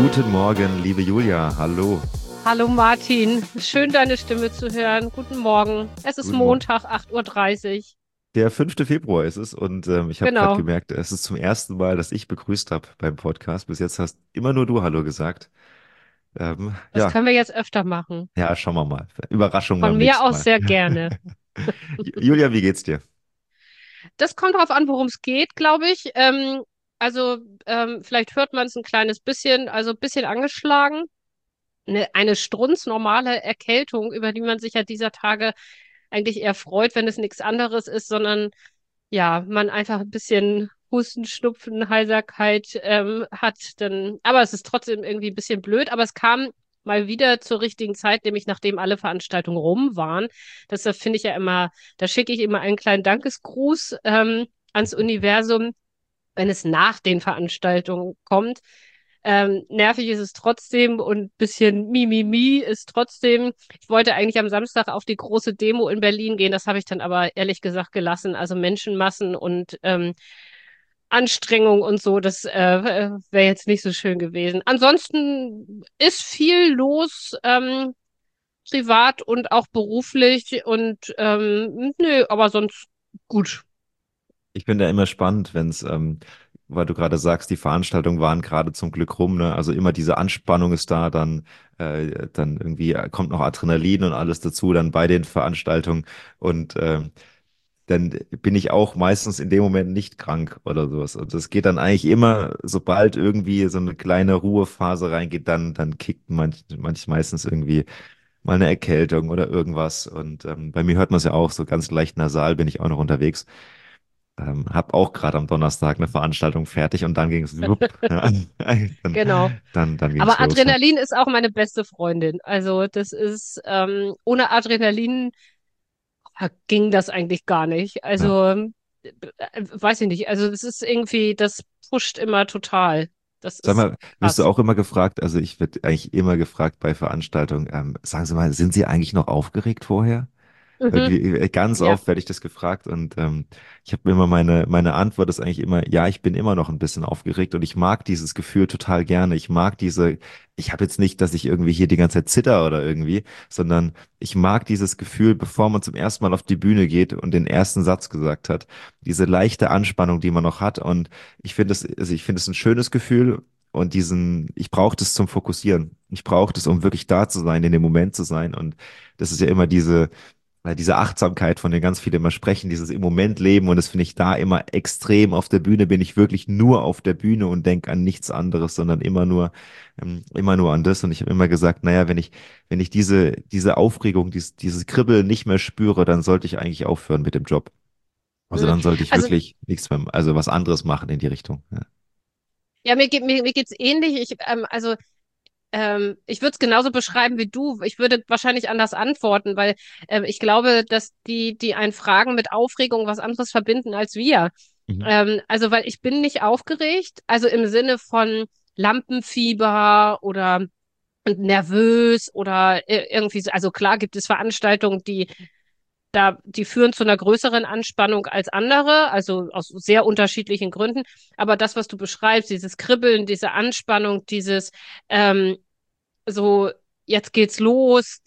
Guten Morgen, liebe Julia. Hallo. Hallo Martin, schön deine Stimme zu hören. Guten Morgen. Es ist Guten Morgen. Montag, 8:30 Uhr. Der 5. Februar ist es und ich habe gerade Genau, gemerkt, es ist zum ersten Mal, dass ich begrüßt habe beim Podcast. Bis jetzt hast immer nur du Hallo gesagt. das Ja, können wir jetzt öfter machen. ja, schauen wir mal. Überraschung Von beim mir nächsten aus Mal. sehr gerne. Julia, wie geht's dir? Das kommt darauf an, worum es geht, glaube ich. Also vielleicht hört man es ein kleines bisschen, also ein bisschen angeschlagen. Eine strunznormale Erkältung, über die man sich ja dieser Tage eigentlich eher freut, wenn es nichts anderes ist, sondern ja, man einfach ein bisschen Husten, Schnupfen, Heiserkeit hat, dann, aber es ist trotzdem irgendwie ein bisschen blöd, aber es kam mal wieder zur richtigen Zeit, nämlich nachdem alle Veranstaltungen rum waren. Deshalb finde ich ja immer, da schicke ich immer einen kleinen Dankesgruß ans Universum, wenn es nach den Veranstaltungen kommt. Nervig ist es trotzdem und ein bisschen Mimimi ist trotzdem. Ich wollte eigentlich am Samstag auf die große Demo in Berlin gehen, das habe ich dann aber ehrlich gesagt gelassen. Also Menschenmassen und Anstrengung und so, das wäre jetzt nicht so schön gewesen. Ansonsten ist viel los, privat und auch beruflich und nö, aber sonst gut. Ich finde ja immer spannend, wenn es, weil du gerade sagst, die Veranstaltungen waren gerade zum Glück rum, ne? Also immer diese Anspannung ist da, dann irgendwie kommt noch Adrenalin und alles dazu, dann bei den Veranstaltungen. Und dann bin ich auch meistens in dem Moment nicht krank oder sowas. Und das geht dann eigentlich immer, sobald irgendwie so eine kleine Ruhephase reingeht, dann kickt meistens irgendwie mal eine Erkältung oder irgendwas. Und bei mir hört man es ja auch, so ganz leicht nasal bin ich auch noch unterwegs. Hab auch gerade am Donnerstag eine Veranstaltung fertig und dann ging es ja, dann, Genau. dann ging es Aber los. Ja. Adrenalin ist auch meine beste Freundin. Also das ist, ohne Adrenalin ging das eigentlich gar nicht. Ja. Also, weiß ich nicht. Also das ist irgendwie, das pusht immer total. Das Sag ist mal, wirst du krass. auch immer gefragt, also ich werde eigentlich immer gefragt bei Veranstaltungen, sagen Sie mal, sind Sie eigentlich noch aufgeregt vorher? Mhm. Irgendwie ganz Ja. oft werde ich das gefragt und ich habe immer meine Antwort ist eigentlich immer, ja, ich bin immer noch ein bisschen aufgeregt und ich mag dieses Gefühl total gerne. Ich habe jetzt nicht, dass ich irgendwie hier die ganze Zeit zitter oder irgendwie, sondern ich mag dieses Gefühl, bevor man zum ersten Mal auf die Bühne geht und den ersten Satz gesagt hat, diese leichte Anspannung, die man noch hat und ich finde es ein schönes Gefühl. Und ich brauche das zum Fokussieren. Ich brauche das, um wirklich da zu sein, in dem Moment zu sein. Und das ist ja immer diese Achtsamkeit, von der ganz viele immer sprechen, dieses im Moment leben und das finde ich da immer extrem. Auf der Bühne bin ich wirklich nur auf der Bühne und denke an nichts anderes, sondern immer nur an das. Und ich habe immer gesagt, naja, wenn ich diese Aufregung, dieses Kribbeln nicht mehr spüre, dann sollte ich eigentlich aufhören mit dem Job. Also Mhm. dann sollte ich Also, wirklich nichts mehr, also was anderes machen in die Richtung. Ja. ja, mir geht's ähnlich. Ich würde es genauso beschreiben wie du. Ich würde wahrscheinlich anders antworten, weil ich glaube, dass die einen Fragen mit Aufregung was anderes verbinden als wir. Mhm. Also, weil ich bin nicht aufgeregt, also im Sinne von Lampenfieber oder nervös oder irgendwie so. Also klar gibt es Veranstaltungen, die führen zu einer größeren Anspannung als andere, also aus sehr unterschiedlichen Gründen. Aber das, was du beschreibst, dieses Kribbeln, diese Anspannung, dieses ähm, so, jetzt geht's los,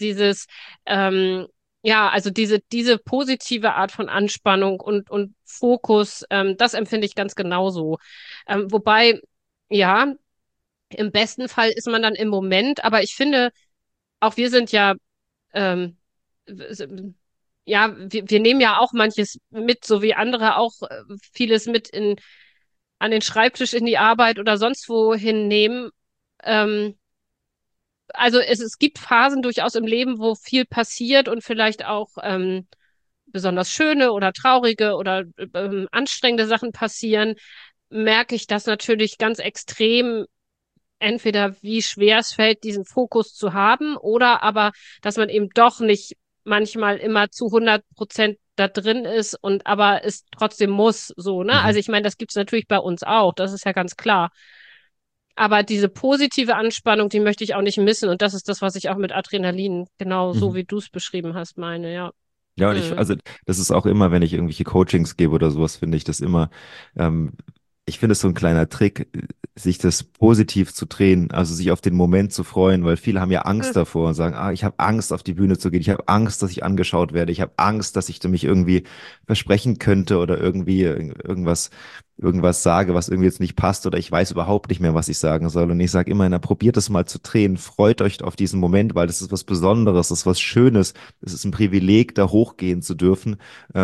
ja, also diese positive Art von Anspannung und Fokus, das empfinde ich ganz genauso. Wobei, ja, im besten Fall ist man dann im Moment, aber ich finde, auch wir sind ja, ähm, ja, wir nehmen ja auch manches mit, so wie andere auch vieles mit an den Schreibtisch in die Arbeit oder sonst wohin nehmen. Ähm, also es gibt Phasen durchaus im Leben, wo viel passiert und vielleicht auch besonders schöne oder traurige oder anstrengende Sachen passieren, merke ich das natürlich ganz extrem, entweder wie schwer es fällt, diesen Fokus zu haben, oder aber, dass man eben doch nicht manchmal immer zu 100% da drin ist und aber es trotzdem muss, so, ne? Mhm. Also ich meine, das gibt's natürlich bei uns auch, das ist ja ganz klar. Aber diese positive Anspannung, die möchte ich auch nicht missen. Und das ist das, was ich auch mit Adrenalin, genau so Mhm. wie du es beschrieben hast, meine, ja. Ja, und Hm. also das ist auch immer, wenn ich irgendwelche Coachings gebe oder sowas, finde ich das immer. ich finde es so ein kleiner Trick, sich das positiv zu drehen, also sich auf den Moment zu freuen, weil viele haben ja Angst davor und sagen, ich habe Angst, auf die Bühne zu gehen, ich habe Angst, dass ich angeschaut werde, ich habe Angst, dass ich mich irgendwie versprechen könnte oder irgendwie irgendwas sage, was irgendwie jetzt nicht passt oder ich weiß überhaupt nicht mehr, was ich sagen soll. Und ich sage immer, na, probiert es mal zu drehen, freut euch auf diesen Moment, weil das ist was Besonderes, das ist was Schönes, es ist ein Privileg, da hochgehen zu dürfen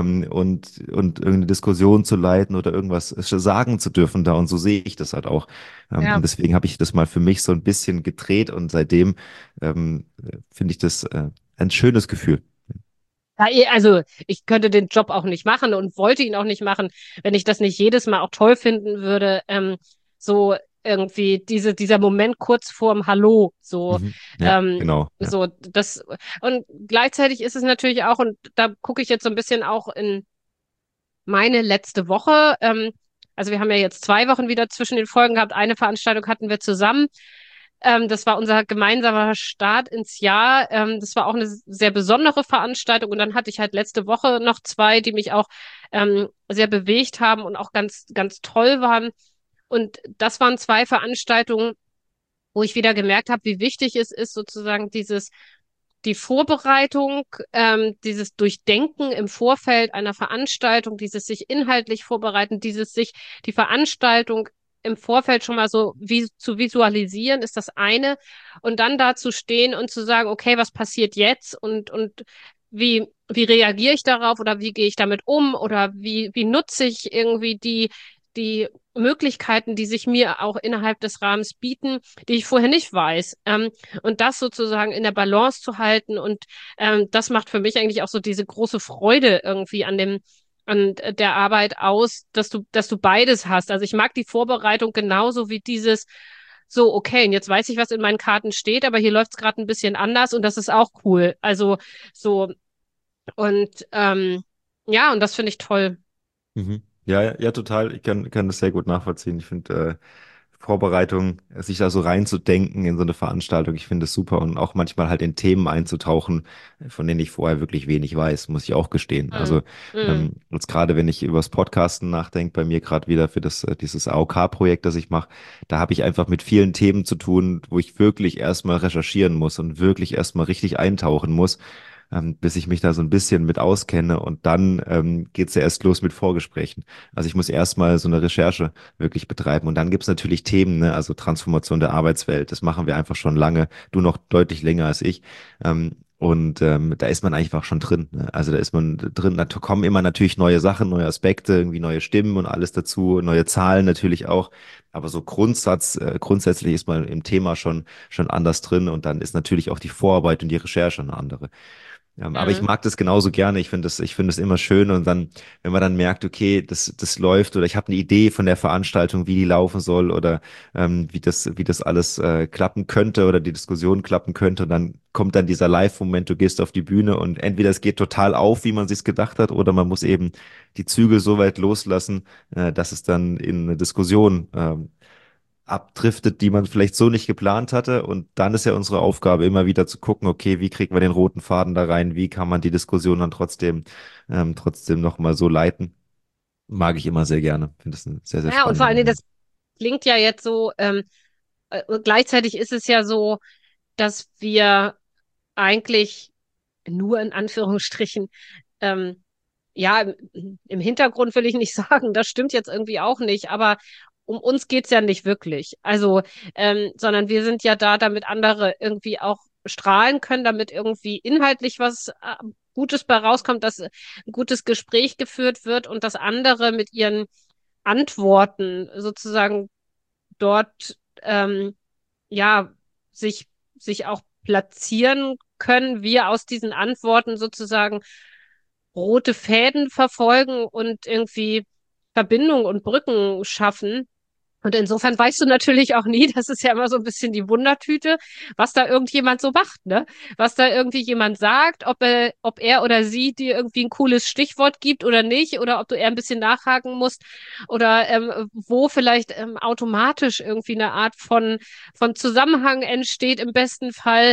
und irgendeine Diskussion zu leiten oder irgendwas sagen zu dürfen da. Und so sehe ich das halt auch. Und Ja. deswegen habe ich das mal für mich so ein bisschen gedreht und seitdem finde ich das ein schönes Gefühl. Ja, also ich könnte den Job auch nicht machen und wollte ihn auch nicht machen, wenn ich das nicht jedes Mal auch toll finden würde. So irgendwie dieser Moment kurz vorm Hallo, so, Mhm. Ja, genau. Ja. so das und gleichzeitig ist es natürlich auch, und da gucke ich jetzt so ein bisschen auch in meine letzte Woche. Also wir haben ja jetzt 2 Wochen wieder zwischen den Folgen gehabt. Eine Veranstaltung hatten wir zusammen. Das war unser gemeinsamer Start ins Jahr. Das war auch eine sehr besondere Veranstaltung. Und dann hatte ich halt letzte Woche noch zwei, die mich auch sehr bewegt haben und auch ganz, ganz toll waren. Und das waren 2 Veranstaltungen, wo ich wieder gemerkt habe, wie wichtig es ist, sozusagen die Vorbereitung, dieses Durchdenken im Vorfeld einer Veranstaltung, dieses sich inhaltlich vorbereiten, dieses sich die Veranstaltung im Vorfeld schon mal so wie zu visualisieren, ist das eine. Und dann da zu stehen und zu sagen, okay, was passiert jetzt und wie reagiere ich darauf oder wie gehe ich damit um oder wie nutze ich irgendwie die Möglichkeiten, die sich mir auch innerhalb des Rahmens bieten, die ich vorher nicht weiß. Und das sozusagen in der Balance zu halten. Und das macht für mich eigentlich auch so diese große Freude irgendwie an der Arbeit aus, dass du beides hast. Also ich mag die Vorbereitung genauso wie dieses, so, okay, und jetzt weiß ich, was in meinen Karten steht, aber hier läuft es gerade ein bisschen anders und das ist auch cool. Also so, und ja, und das finde ich toll. Mhm. Ja, ja, ja, total. Ich kann das sehr gut nachvollziehen. Ich finde Vorbereitung, sich da so reinzudenken in so eine Veranstaltung, ich finde es super und auch manchmal halt in Themen einzutauchen, von denen ich vorher wirklich wenig weiß, muss ich auch gestehen. Mm, Also mm, jetzt gerade, wenn ich übers Podcasten nachdenke, bei mir gerade wieder für dieses AOK-Projekt, das ich mache, da habe ich einfach mit vielen Themen zu tun, wo ich wirklich erstmal recherchieren muss und wirklich erstmal richtig eintauchen muss, bis ich mich da so ein bisschen mit auskenne und dann geht's ja erst los mit Vorgesprächen. Also ich muss erstmal so eine Recherche wirklich betreiben und dann gibt's natürlich Themen, ne? Also Transformation der Arbeitswelt, das machen wir einfach schon lange, du noch deutlich länger als ich. Da ist man einfach schon drin. Ne? Also da ist man drin, da kommen immer natürlich neue Sachen, neue Aspekte, irgendwie neue Stimmen und alles dazu, neue Zahlen natürlich auch. Aber so grundsätzlich ist man im Thema schon anders drin und dann ist natürlich auch die Vorarbeit und die Recherche eine andere. Aber ich mm. mag das genauso gerne. Ich finde es immer schön. Und dann, wenn man dann merkt, okay, das läuft oder ich habe eine Idee von der Veranstaltung, wie die laufen soll oder wie das alles klappen könnte oder die Diskussion klappen könnte. Und dann kommt dann dieser Live-Moment, du gehst auf die Bühne und entweder es geht total auf, wie man sich's gedacht hat, oder man muss eben die Zügel so weit loslassen, dass es dann in eine Diskussion abdriftet, die man vielleicht so nicht geplant hatte. Und dann ist ja unsere Aufgabe immer wieder zu gucken, okay, wie kriegt man den roten Faden da rein? Wie kann man die Diskussion dann trotzdem nochmal so leiten? Mag ich immer sehr gerne. Finde es einen sehr, sehr Ja, und vor spannenden allen Dingen, Moment. das klingt ja jetzt so, gleichzeitig ist es ja so, dass wir eigentlich nur in Anführungsstrichen, ähm, ja, im Hintergrund will ich nicht sagen, das stimmt jetzt irgendwie auch nicht, aber um uns geht's ja nicht wirklich. Also, sondern wir sind ja da, damit andere irgendwie auch strahlen können, damit irgendwie inhaltlich was Gutes bei rauskommt, dass ein gutes Gespräch geführt wird und dass andere mit ihren Antworten sozusagen dort ja sich, sich auch platzieren können, wir aus diesen Antworten sozusagen rote Fäden verfolgen und irgendwie Verbindungen und Brücken schaffen. Und insofern weißt du natürlich auch nie, das ist ja immer so ein bisschen die Wundertüte, was da irgendjemand so macht, ne? Was da irgendwie jemand sagt, ob er oder sie dir irgendwie ein cooles Stichwort gibt oder nicht, oder ob du eher ein bisschen nachhaken musst, oder wo vielleicht automatisch irgendwie eine Art von Zusammenhang entsteht im besten Fall.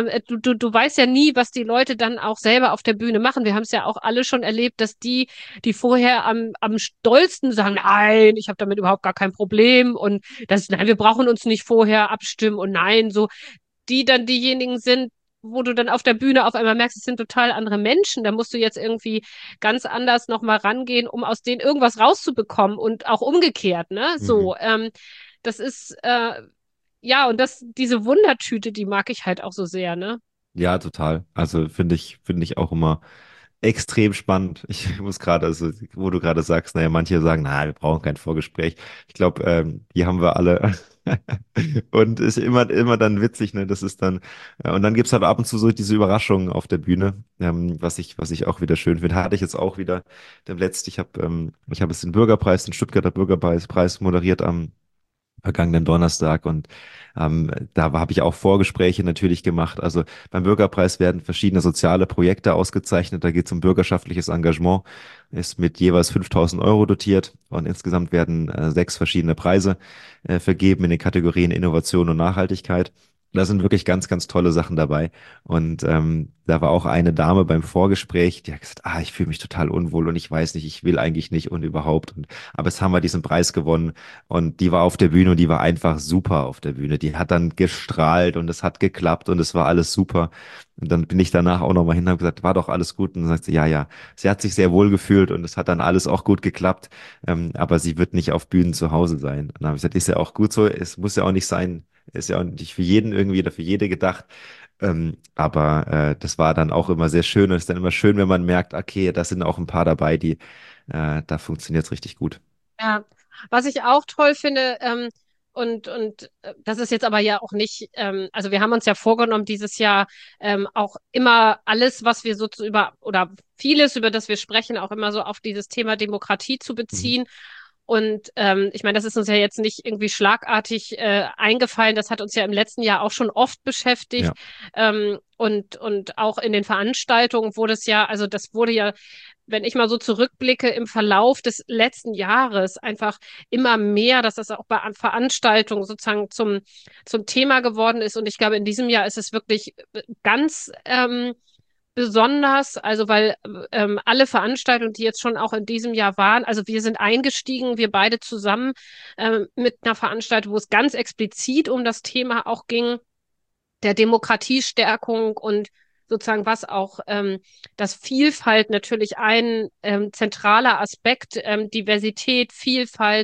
Du weißt ja nie, was die Leute dann auch selber auf der Bühne machen. Wir haben es ja auch alle schon erlebt, dass die vorher am stolzen sagen, nein, ich habe damit überhaupt gar kein Problem und nein, wir brauchen uns nicht vorher abstimmen und nein, so, die dann diejenigen sind, wo du dann auf der Bühne auf einmal merkst, es sind total andere Menschen. Da musst du jetzt irgendwie ganz anders nochmal rangehen, um aus denen irgendwas rauszubekommen und auch umgekehrt, ne? Mhm. So, das ist, ja, und diese Wundertüte, die mag ich halt auch so sehr, ne? Ja, total. Also finde ich auch immer extrem spannend. Ich muss gerade, also wo du gerade sagst, naja, manche sagen, na, wir brauchen kein Vorgespräch. Ich glaube, die haben wir alle. Und ist immer dann witzig, ne? Das ist dann, und dann gibt's halt ab und zu so diese Überraschungen auf der Bühne, was ich auch wieder schön finde. Hatte ich jetzt auch wieder demnächst, ich habe jetzt den Bürgerpreis, den Stuttgarter Bürgerpreis moderiert am vergangenen Donnerstag und da habe ich auch Vorgespräche natürlich gemacht. Also beim Bürgerpreis werden verschiedene soziale Projekte ausgezeichnet. Da geht es um bürgerschaftliches Engagement, ist mit jeweils 5.000 € dotiert und insgesamt werden 6 verschiedene Preise vergeben in den Kategorien Innovation und Nachhaltigkeit. Da sind wirklich ganz, ganz tolle Sachen dabei. Und da war auch eine Dame beim Vorgespräch, die hat gesagt, ich fühle mich total unwohl und ich weiß nicht, ich will eigentlich nicht und überhaupt. Aber jetzt haben wir diesen Preis gewonnen und die war auf der Bühne und die war einfach super auf der Bühne. Die hat dann gestrahlt und es hat geklappt und es war alles super. Und dann bin ich danach auch nochmal hin und habe gesagt, war doch alles gut. Und dann sagt sie, ja, ja, sie hat sich sehr wohl gefühlt und es hat dann alles auch gut geklappt. Aber sie wird nicht auf Bühnen zu Hause sein. Und dann habe ich gesagt, ist ja auch gut so, es muss ja auch nicht sein, ist ja auch nicht für jeden irgendwie oder für jede gedacht. Aber das war dann auch immer sehr schön und es ist dann immer schön, wenn man merkt, okay, da sind auch ein paar dabei, die, da funktioniert es richtig gut. Ja, was ich auch toll finde, das ist jetzt aber ja auch nicht, also wir haben uns ja vorgenommen, dieses Jahr auch immer alles, was wir so oder vieles, über das wir sprechen, auch immer so auf dieses Thema Demokratie zu Mhm. beziehen. Und ich meine, das ist uns ja jetzt nicht irgendwie schlagartig eingefallen. Das hat uns ja im letzten Jahr auch schon oft beschäftigt. Ja. Und auch in den Veranstaltungen wurde es ja, also das wurde ja, wenn ich mal so zurückblicke, im Verlauf des letzten Jahres einfach immer mehr, dass das auch bei Veranstaltungen sozusagen zum Thema geworden ist. Und ich glaube, in diesem Jahr ist es wirklich ganz besonders, also weil alle Veranstaltungen, die jetzt schon auch in diesem Jahr waren, also wir sind eingestiegen, wir beide zusammen mit einer Veranstaltung, wo es ganz explizit um das Thema auch ging, der Demokratiestärkung und sozusagen was auch, dass Vielfalt natürlich ein zentraler Aspekt, Diversität, Vielfalt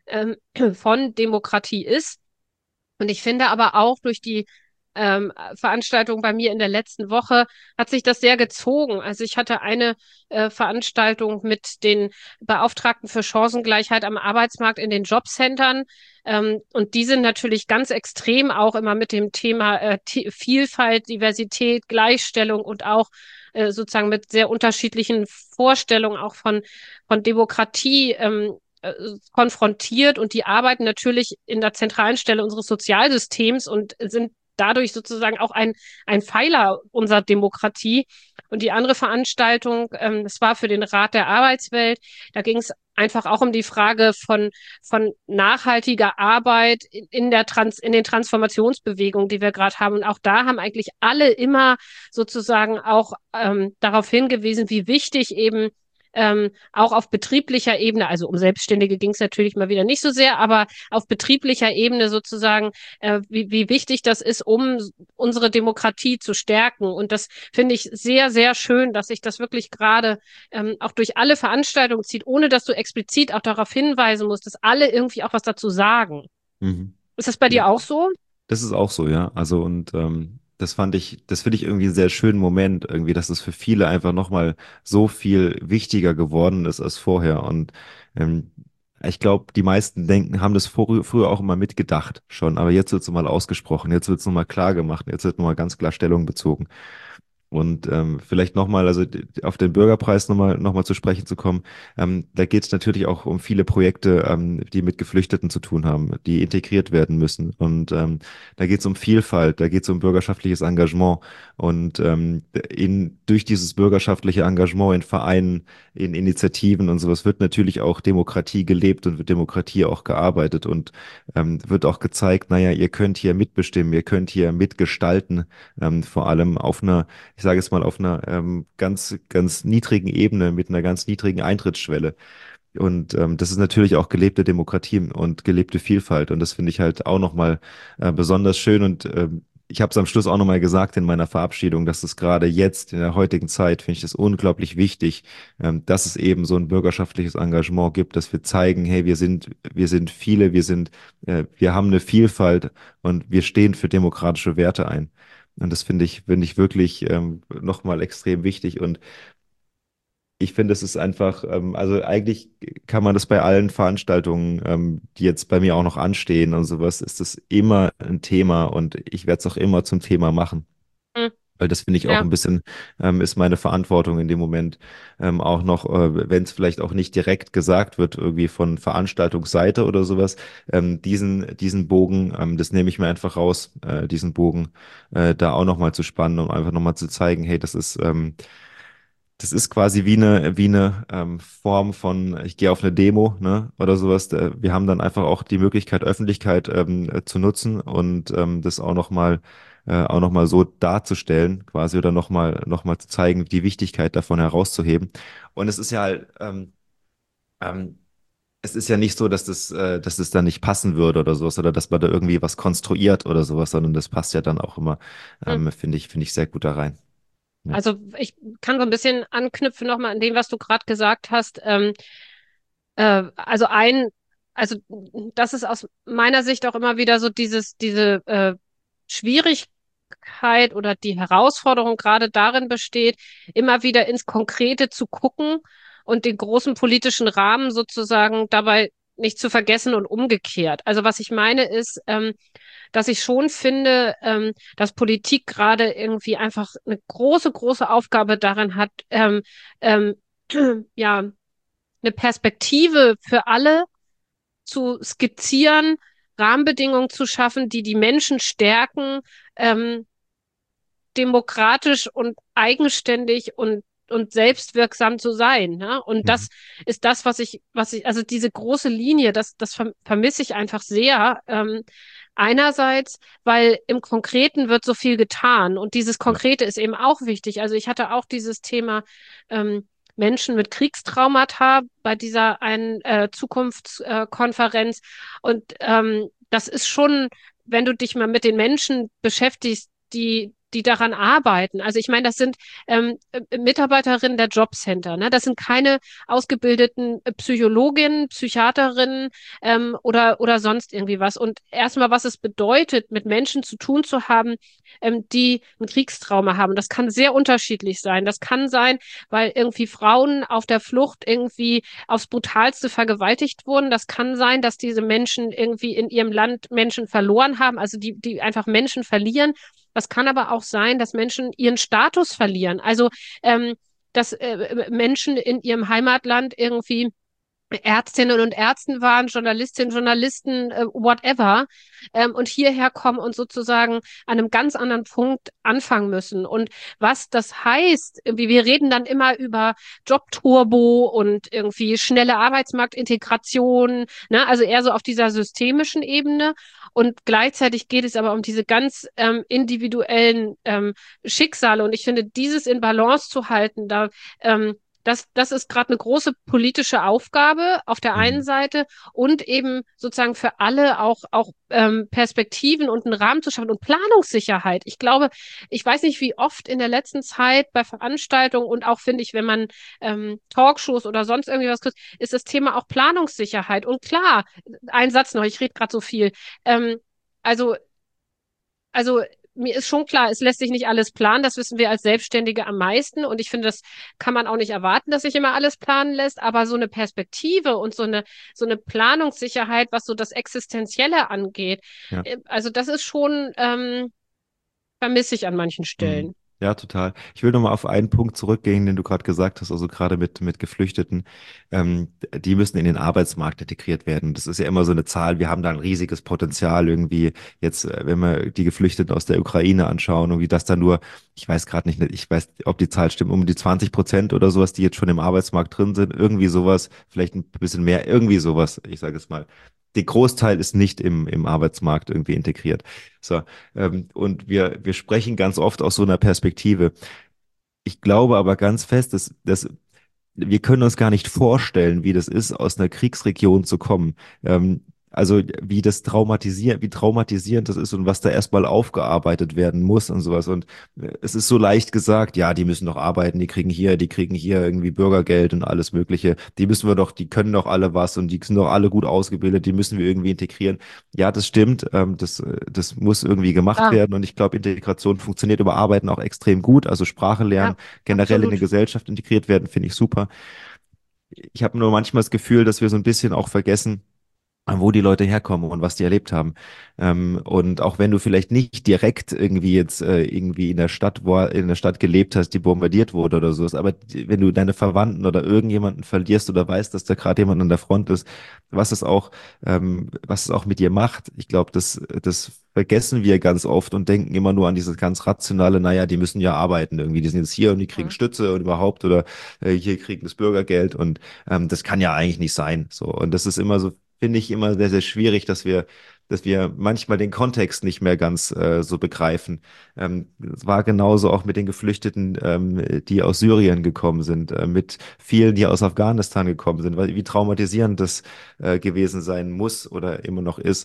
von Demokratie ist. Und ich finde aber auch durch die Veranstaltung bei mir in der letzten Woche hat sich das sehr gezogen. Also ich hatte eine Veranstaltung mit den Beauftragten für Chancengleichheit am Arbeitsmarkt in den Jobcentern. Und die sind natürlich ganz extrem auch immer mit dem Thema Vielfalt, Diversität, Gleichstellung und auch sozusagen mit sehr unterschiedlichen Vorstellungen auch von Demokratie konfrontiert und die arbeiten natürlich in der zentralen Stelle unseres Sozialsystems und sind dadurch sozusagen auch ein Pfeiler unserer Demokratie. Und die andere Veranstaltung, das war für den Rat der Arbeitswelt, da ging es einfach auch um die Frage von nachhaltiger Arbeit in den Transformationsbewegungen, die wir gerade haben. Und auch da haben eigentlich alle immer sozusagen auch darauf hingewiesen, wie wichtig eben auch auf betrieblicher Ebene, also um Selbstständige ging es natürlich mal wieder nicht so sehr, aber auf betrieblicher Ebene sozusagen, wie wichtig das ist, um unsere Demokratie zu stärken. Und das finde ich sehr, sehr schön, dass sich das wirklich gerade auch durch alle Veranstaltungen zieht, ohne dass du explizit auch darauf hinweisen musst, dass alle irgendwie auch was dazu sagen. Mhm. Ist das bei Ja. dir auch so? Das ist auch so, ja. Also und das finde ich irgendwie einen sehr schönen Moment, irgendwie, dass es für viele einfach nochmal so viel wichtiger geworden ist als vorher. Und ähm, ich glaube, die meisten haben das früher auch immer mitgedacht schon, aber jetzt wird es mal ausgesprochen, jetzt wird es nochmal klar gemacht, jetzt wird nochmal ganz klar Stellung bezogen. Und vielleicht nochmal, also auf den Bürgerpreis noch mal zu sprechen zu kommen, da geht es natürlich auch um viele Projekte, die mit Geflüchteten zu tun haben, die integriert werden müssen. Und da geht es um Vielfalt, da geht es um bürgerschaftliches Engagement. Und durch dieses bürgerschaftliche Engagement in Vereinen, in Initiativen und sowas wird natürlich auch Demokratie gelebt und wird Demokratie auch gearbeitet und wird auch gezeigt, naja, ihr könnt hier mitbestimmen, ihr könnt hier mitgestalten, vor allem auf einer, ich sage es mal, auf einer ganz niedrigen Ebene mit einer ganz niedrigen Eintrittsschwelle. Und das ist natürlich auch gelebte Demokratie und gelebte Vielfalt. Und das finde ich halt auch nochmal besonders schön. Und ich habe es am Schluss auch nochmal gesagt in meiner Verabschiedung, dass es gerade jetzt in der heutigen Zeit, finde ich das unglaublich wichtig, dass es eben so ein bürgerschaftliches Engagement gibt, dass wir zeigen, hey, wir sind viele, wir haben eine Vielfalt und wir stehen für demokratische Werte ein. Und das finde ich wirklich nochmal extrem wichtig. Und ich finde, es ist einfach, also eigentlich kann man das bei allen Veranstaltungen, die jetzt bei mir auch noch anstehen und sowas, ist das immer ein Thema und ich werde es auch immer zum Thema machen. Hm, Weil das finde ich auch ja. ein bisschen, ist meine Verantwortung in dem Moment auch noch, wenn es vielleicht auch nicht direkt gesagt wird, irgendwie von Veranstaltungsseite oder sowas, diesen Bogen, das nehme ich mir einfach raus, diesen Bogen da auch nochmal zu spannen, um einfach nochmal zu zeigen, hey, das ist quasi wie eine Form von, ich gehe auf eine Demo, ne, oder sowas. Wir haben dann einfach auch die Möglichkeit, Öffentlichkeit zu nutzen und das auch noch mal so darzustellen, quasi, oder noch mal zu zeigen, die Wichtigkeit davon herauszuheben. Und es ist ja halt, ähm, es ist ja nicht so, dass es dann nicht passen würde oder sowas, oder dass man da irgendwie was konstruiert oder sowas, sondern das passt ja dann auch immer, Hm. finde ich sehr gut da rein. Ja. Also ich kann so ein bisschen anknüpfen nochmal an dem, was du gerade gesagt hast. Äh, also ein, also das ist aus meiner Sicht auch immer wieder so diese Schwierigkeit oder die Herausforderung gerade darin besteht, immer wieder ins Konkrete zu gucken und den großen politischen Rahmen sozusagen dabei nicht zu vergessen und umgekehrt. Also was ich meine ist, dass ich schon finde, dass Politik gerade irgendwie einfach eine große, große Aufgabe darin hat, ähm, ja, eine Perspektive für alle zu skizzieren, Rahmenbedingungen zu schaffen, die die Menschen stärken, ähm, demokratisch und eigenständig und selbstwirksam zu sein. Ne? Und Mhm. das ist das, also diese große Linie, das vermisse ich einfach sehr. Einerseits, weil im Konkreten wird so viel getan und dieses Ja. Konkrete ist eben auch wichtig. Also ich hatte auch dieses Thema Menschen mit Kriegstraumata bei dieser einen Zukunftskonferenz und das ist schon, wenn du dich mal mit den Menschen beschäftigst, die daran arbeiten. Also ich meine, das sind Mitarbeiterinnen der Jobcenter. Ne? Das sind keine ausgebildeten Psychologinnen, Psychiaterinnen oder sonst irgendwie was. Und erstmal, was es bedeutet, mit Menschen zu tun zu haben, die ein Kriegstrauma haben. Das kann sehr unterschiedlich sein. Das kann sein, weil irgendwie Frauen auf der Flucht irgendwie aufs Brutalste vergewaltigt wurden. Das kann sein, dass diese Menschen irgendwie in ihrem Land Menschen verloren haben, also die einfach Menschen verlieren. Das kann aber auch sein, dass Menschen ihren Status verlieren. Also, dass Menschen in ihrem Heimatland irgendwie Ärztinnen und Ärzten waren, Journalistinnen, Journalisten, whatever, und hierher kommen und sozusagen an einem ganz anderen Punkt anfangen müssen. Und was das heißt, irgendwie, wir reden dann immer über Jobturbo und irgendwie schnelle Arbeitsmarktintegration, ne? Also eher so auf dieser systemischen Ebene. Und gleichzeitig geht es aber um diese ganz individuellen Schicksale. Und ich finde, dieses in Balance zu halten, das ist gerade eine große politische Aufgabe auf der einen Mhm. Seite und eben sozusagen für alle auch Perspektiven und einen Rahmen zu schaffen und Planungssicherheit. Ich glaube, ich weiß nicht, wie oft in der letzten Zeit bei Veranstaltungen und auch finde ich, wenn man Talkshows oder sonst irgendwie was kriegt, ist das Thema auch Planungssicherheit. Und klar, ein Satz noch, ich rede gerade so viel. Ähm, also also mir ist schon klar, es lässt sich nicht alles planen. Das wissen wir als Selbstständige am meisten. Und ich finde, das kann man auch nicht erwarten, dass sich immer alles planen lässt. Aber so eine Perspektive und so eine Planungssicherheit, was so das Existenzielle angeht, Ja. also das ist schon, vermisse ich an manchen Mhm. Stellen. Ja, total. Ich will nochmal auf einen Punkt zurückgehen, den du gerade gesagt hast, also gerade mit Geflüchteten. Die müssen in den Arbeitsmarkt integriert werden. Das ist ja immer so eine Zahl. Wir haben da ein riesiges Potenzial irgendwie. Jetzt, wenn wir die Geflüchteten aus der Ukraine anschauen und wie das da nur, ich weiß gerade nicht, ich weiß, ob die Zahl stimmt, um die 20% oder sowas, die jetzt schon im Arbeitsmarkt drin sind. Irgendwie sowas, vielleicht ein bisschen mehr, irgendwie sowas. Ich sage es mal. Der Großteil ist nicht im Arbeitsmarkt irgendwie integriert. So, und wir sprechen ganz oft aus so einer Perspektive. Ich glaube aber ganz fest, dass wir können uns gar nicht vorstellen, wie das ist, aus einer Kriegsregion zu kommen. Also wie traumatisierend das ist und was da erstmal aufgearbeitet werden muss und sowas. Und es ist so leicht gesagt, ja, die müssen doch arbeiten, die kriegen hier irgendwie Bürgergeld und alles Mögliche. Die müssen wir doch, die können doch alle was und die sind doch alle gut ausgebildet, die müssen wir irgendwie integrieren. Ja, das stimmt, das muss irgendwie gemacht Ja, werden und ich glaube, Integration funktioniert über Arbeiten auch extrem gut. Also Sprache lernen, ja, generell in eine absolut. Gesellschaft integriert werden, finde ich super. Ich habe nur manchmal das Gefühl, dass wir so ein bisschen auch vergessen, wo die Leute herkommen und was die erlebt haben. Und auch wenn du vielleicht nicht direkt irgendwie jetzt irgendwie in der Stadt gelebt hast, die bombardiert wurde oder so, aber wenn du deine Verwandten oder irgendjemanden verlierst oder weißt, dass da gerade jemand an der Front ist, was es auch mit dir macht, ich glaube, das vergessen wir ganz oft und denken immer nur an dieses ganz rationale, naja, die müssen ja arbeiten irgendwie, die sind jetzt hier und die kriegen Mhm. Stütze und überhaupt oder hier kriegen das Bürgergeld und das kann ja eigentlich nicht sein. So. Und das ist immer so, finde ich immer sehr, sehr schwierig, dass wir manchmal den Kontext nicht mehr ganz so begreifen. Es war genauso auch mit den Geflüchteten, die aus Syrien gekommen sind, mit vielen, die aus Afghanistan gekommen sind, weil wie traumatisierend das gewesen sein muss oder immer noch ist.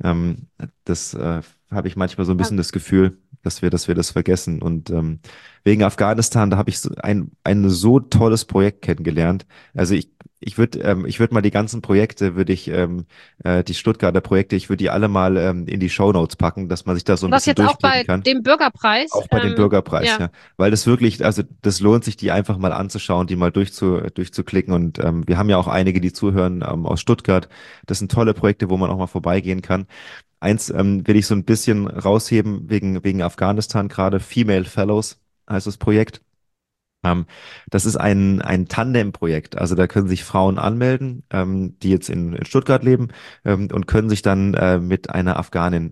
Das habe ich manchmal so ein Ja. bisschen das Gefühl, dass wir das vergessen. Und wegen Afghanistan, da habe ich so ein so tolles Projekt kennengelernt. Also ich würde mal die ganzen Projekte, die Stuttgarter Projekte, ich würde die alle mal in die Shownotes packen, dass man sich da so Und ein das bisschen jetzt auch durchklicken bei kann. dem Bürgerpreis. Auch bei dem Bürgerpreis, Ja. ja. Weil das wirklich, also das lohnt sich, die einfach mal anzuschauen, die mal durchzuklicken. Und wir haben ja auch einige, die zuhören aus Stuttgart. Das sind tolle Projekte, wo man auch mal vorbeigehen kann. Eins will ich so ein bisschen rausheben wegen Afghanistan gerade. Female Fellows heißt das Projekt. Ähm, Das ist ein Tandem-Projekt. Also da können sich Frauen anmelden, die jetzt in Stuttgart leben, und können sich dann mit einer Afghanin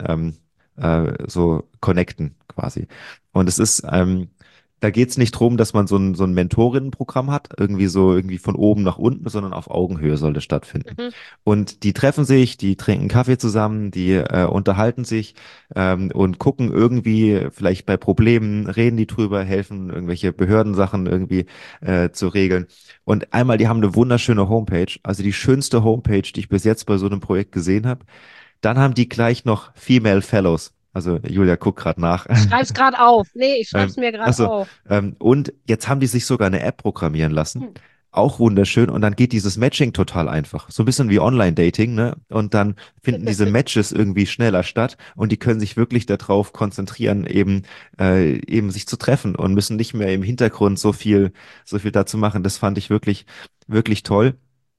so connecten quasi. Und da geht es nicht drum, dass man so ein Mentorinnenprogramm hat, irgendwie von oben nach unten, sondern auf Augenhöhe soll das stattfinden. Mhm. Und die treffen sich, die trinken Kaffee zusammen, die unterhalten sich und gucken irgendwie vielleicht bei Problemen, reden die drüber, helfen irgendwelche Behördensachen irgendwie zu regeln. Und einmal, die haben eine wunderschöne Homepage, also die schönste Homepage, die ich bis jetzt bei so einem Projekt gesehen habe. Dann haben die gleich noch Female Fellows. Also Julia guckt gerade nach. Ich schreibe es gerade auf. Nee, ich schreibe es mir gerade Also, auf. und jetzt haben die sich sogar eine App programmieren lassen. Hm. Auch wunderschön. Und dann geht dieses Matching total einfach. So ein bisschen wie Online-Dating, ne? Und dann finden diese Matches irgendwie schneller statt und die können sich wirklich darauf konzentrieren, eben sich zu treffen und müssen nicht mehr im Hintergrund so viel dazu machen. Das fand ich wirklich, wirklich toll.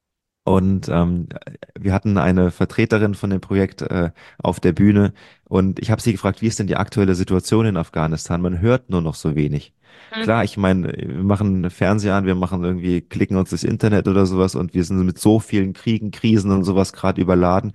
Und wir hatten eine Vertreterin von dem Projekt auf der Bühne und ich habe sie gefragt, wie ist denn die aktuelle Situation in Afghanistan? Man hört nur noch so wenig. Hm. Klar, ich meine, wir machen Fernseher an, wir machen irgendwie, klicken uns das Internet oder sowas und wir sind mit so vielen Kriegen, Krisen und sowas gerade überladen,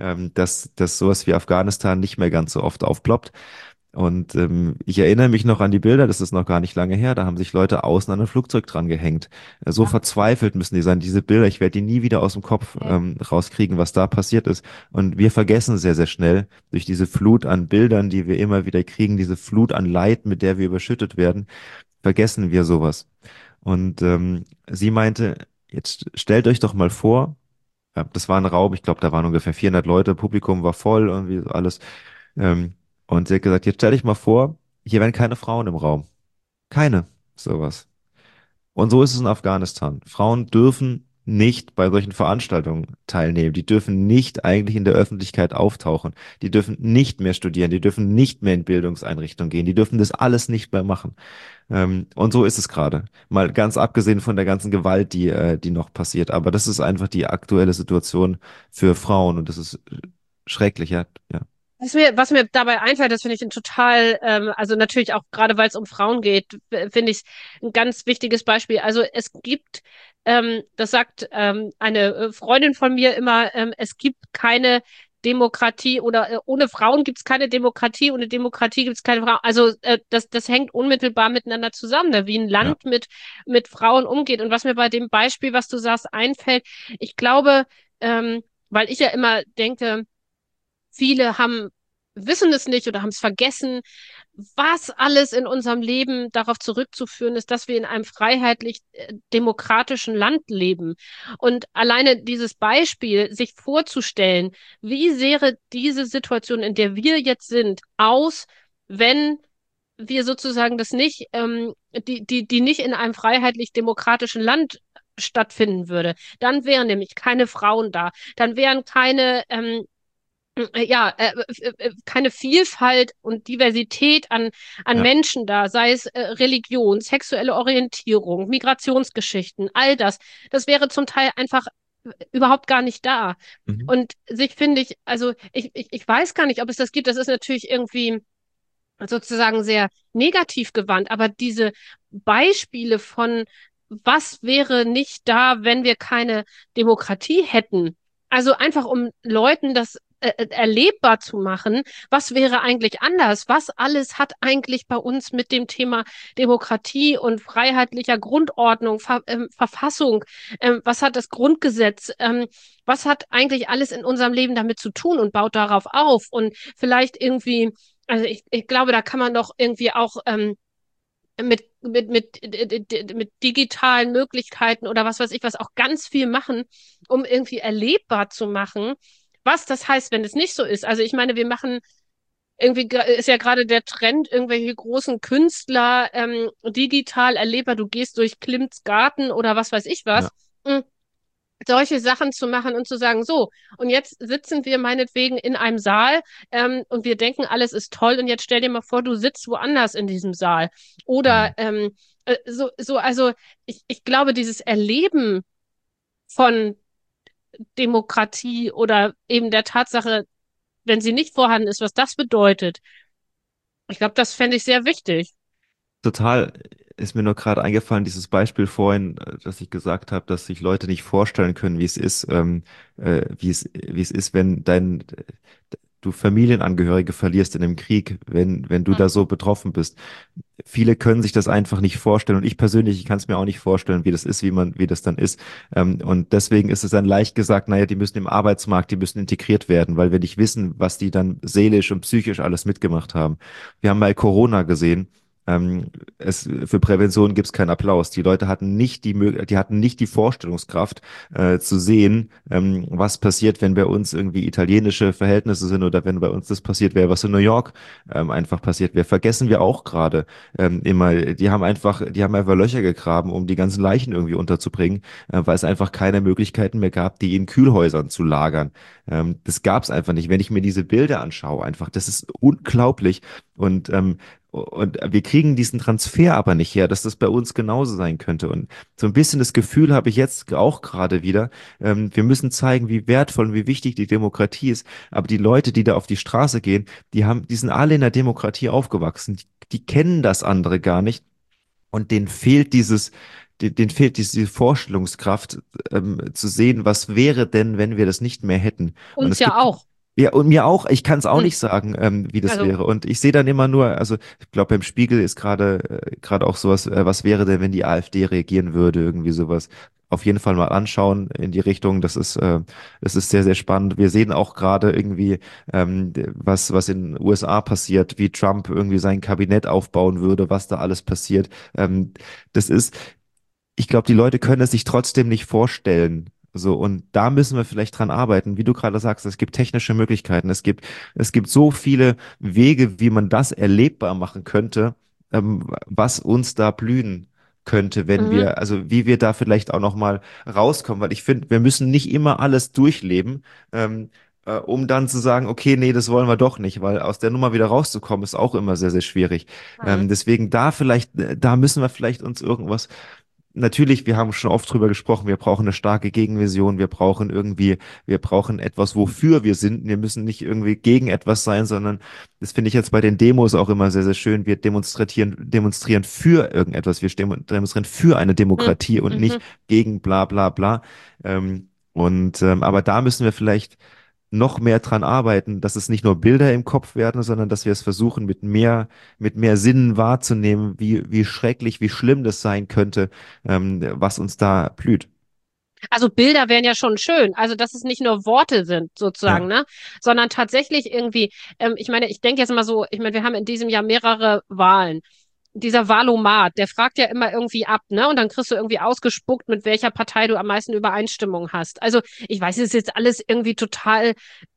dass sowas wie Afghanistan nicht mehr ganz so oft aufploppt. Und ich erinnere mich noch an die Bilder, das ist noch gar nicht lange her, da haben sich Leute außen an ein Flugzeug dran gehängt. So Ja. verzweifelt müssen die sein, diese Bilder, ich werde die nie wieder aus dem Kopf Nee. rauskriegen, was da passiert ist. Und wir vergessen sehr, sehr schnell durch diese Flut an Bildern, die wir immer wieder kriegen, diese Flut an Leid, mit der wir überschüttet werden, vergessen wir sowas. Und sie meinte, jetzt stellt euch doch mal vor, das war ein Raum, ich glaube, da waren ungefähr 400 Leute, Publikum war voll und wie so alles. Ähm, und sie hat gesagt, jetzt stell dich mal vor, hier wären keine Frauen im Raum. Keine. Sowas. Und so ist es in Afghanistan. Frauen dürfen nicht bei solchen Veranstaltungen teilnehmen. Die dürfen nicht eigentlich in der Öffentlichkeit auftauchen. Die dürfen nicht mehr studieren. Die dürfen nicht mehr in Bildungseinrichtungen gehen. Die dürfen das alles nicht mehr machen. Und so ist es gerade. Mal ganz abgesehen von der ganzen Gewalt, die noch passiert. Aber das ist einfach die aktuelle Situation für Frauen und das ist schrecklich, ja. Ja. Was mir dabei einfällt, das finde ich ein total, also natürlich auch gerade weil es um Frauen geht, finde ich ein ganz wichtiges Beispiel. Also es gibt, das sagt eine Freundin von mir immer, es gibt keine Demokratie oder ohne Frauen gibt es keine Demokratie, ohne Demokratie gibt es keine Frauen. Also das hängt unmittelbar miteinander zusammen, ne? Wie ein Ja, Land mit Frauen umgeht. Und was mir bei dem Beispiel, was du sagst, einfällt, ich glaube, weil ich ja immer denke, viele wissen es nicht oder haben es vergessen, was alles in unserem Leben darauf zurückzuführen ist, dass wir in einem freiheitlich-demokratischen Land leben. Und alleine dieses Beispiel, sich vorzustellen, wie sähe diese Situation, in der wir jetzt sind, aus, wenn wir sozusagen das nicht, die nicht in einem freiheitlich-demokratischen Land stattfinden würde. Dann wären nämlich keine Frauen da, dann wären keine Vielfalt und Diversität an ja. Menschen da, sei es Religion, sexuelle Orientierung, Migrationsgeschichten, all das. Das wäre zum Teil einfach überhaupt gar nicht da. Mhm. Und sich finde ich, also ich weiß gar nicht, ob es das gibt. Das ist natürlich irgendwie sozusagen sehr negativ gewandt, aber diese Beispiele von, was wäre nicht da, wenn wir keine Demokratie hätten? Also einfach um Leuten das erlebbar zu machen, was wäre eigentlich anders? Was alles hat eigentlich bei uns mit dem Thema Demokratie und freiheitlicher Grundordnung, Verfassung, was hat das Grundgesetz, was hat eigentlich alles in unserem Leben damit zu tun und baut darauf auf? Und vielleicht irgendwie, also ich glaube, da kann man doch irgendwie auch mit digitalen Möglichkeiten oder was weiß ich was auch ganz viel machen, um irgendwie erlebbar zu machen, was das heißt, wenn es nicht so ist. Also ich meine, wir machen irgendwie ist ja gerade der Trend, irgendwelche großen Künstler digital erlebbar. Du gehst durch Klimts Garten oder was weiß ich Ja. was. Mm, solche Sachen zu machen und zu sagen, so, und jetzt sitzen wir meinetwegen in einem Saal und wir denken, alles ist toll und jetzt stell dir mal vor, du sitzt woanders in diesem Saal. Oder Mhm. also ich glaube, dieses Erleben von Demokratie oder eben der Tatsache, wenn sie nicht vorhanden ist, was das bedeutet, ich glaube, das fände ich sehr wichtig. Total ist mir nur gerade eingefallen, dieses Beispiel vorhin, dass ich gesagt habe, dass sich Leute nicht vorstellen können, wie es ist, wie es ist, wenn du Familienangehörige verlierst in einem Krieg, wenn du da Hm. so betroffen bist. Viele können sich das einfach nicht vorstellen und ich persönlich, ich kann es mir auch nicht vorstellen, wie das ist, wie das dann ist. Und deswegen ist es dann leicht gesagt, naja, die müssen im Arbeitsmarkt, die müssen integriert werden, weil wir nicht wissen, was die dann seelisch und psychisch alles mitgemacht haben. Wir haben mal Corona gesehen. Für Prävention gibt es keinen Applaus. Die Leute hatten nicht die hatten nicht die Vorstellungskraft, zu sehen, was passiert, wenn bei uns irgendwie italienische Verhältnisse sind oder wenn bei uns das passiert wäre, was in New York einfach passiert wäre. Vergessen wir auch gerade immer, die haben einfach Löcher gegraben, um die ganzen Leichen irgendwie unterzubringen, weil es einfach keine Möglichkeiten mehr gab, die in Kühlhäusern zu lagern. Das gab es einfach nicht. Wenn ich mir diese Bilder anschaue, einfach, das ist unglaublich. Und wir kriegen diesen Transfer aber nicht her, dass das bei uns genauso sein könnte. Und so ein bisschen das Gefühl habe ich jetzt auch gerade wieder, wir müssen zeigen, wie wertvoll und wie wichtig die Demokratie ist. Aber die Leute, die da auf die Straße gehen, die sind alle in der Demokratie aufgewachsen. Die kennen das andere gar nicht. Und denen fehlt diese Vorstellungskraft, zu sehen, was wäre denn, wenn wir das nicht mehr hätten. Und Uns es ja gibt, auch. ja, und mir auch, ich kann es auch Hm. nicht sagen, wie das Also wäre. Und ich sehe dann immer nur, also ich glaube, beim Spiegel ist gerade auch sowas, was wäre denn, wenn die AfD regieren würde, irgendwie sowas. Auf jeden Fall mal anschauen in die Richtung. Das ist sehr, sehr spannend. Wir sehen auch gerade irgendwie, was in den USA passiert, wie Trump irgendwie sein Kabinett aufbauen würde, was da alles passiert. Das ist, ich glaube, die Leute können es sich trotzdem nicht vorstellen. So, und da müssen wir vielleicht dran arbeiten. Wie du gerade sagst, es gibt technische Möglichkeiten. Es gibt so viele Wege, wie man das erlebbar machen könnte, was uns da blühen könnte, wenn mhm. also wie wir da vielleicht auch noch mal rauskommen, weil ich finde, wir müssen nicht immer alles durchleben, ähm, um dann zu sagen, okay, nee, das wollen wir doch nicht, weil aus der Nummer wieder rauszukommen, ist auch immer sehr, sehr schwierig. Mhm. Deswegen da müssen wir vielleicht uns irgendwas natürlich, wir haben schon oft drüber gesprochen, wir brauchen eine starke Gegenvision, wir brauchen etwas, wofür wir sind. Wir müssen nicht irgendwie gegen etwas sein, sondern das finde ich jetzt bei den Demos auch immer sehr, sehr schön. Wir demonstrieren für irgendetwas. Wir demonstrieren für eine Mhm. Demokratie und nicht Mhm. gegen bla bla bla. Aber da müssen wir vielleicht noch mehr dran arbeiten, dass es nicht nur Bilder im Kopf werden, sondern dass wir es versuchen, mit mehr Sinnen wahrzunehmen, wie schrecklich, wie schlimm das sein könnte, was uns da blüht. Also Bilder wären ja schon schön. Also, dass es nicht nur Worte sind, sozusagen, Ja. ne? Sondern tatsächlich irgendwie, ich meine, ich denke jetzt mal so, ich meine, wir haben in diesem Jahr mehrere Wahlen. Dieser Wahlomat, der fragt ja immer irgendwie ab, ne? Und dann kriegst du irgendwie ausgespuckt, mit welcher Partei du am meisten Übereinstimmung hast. Also, ich weiß, es ist jetzt alles irgendwie total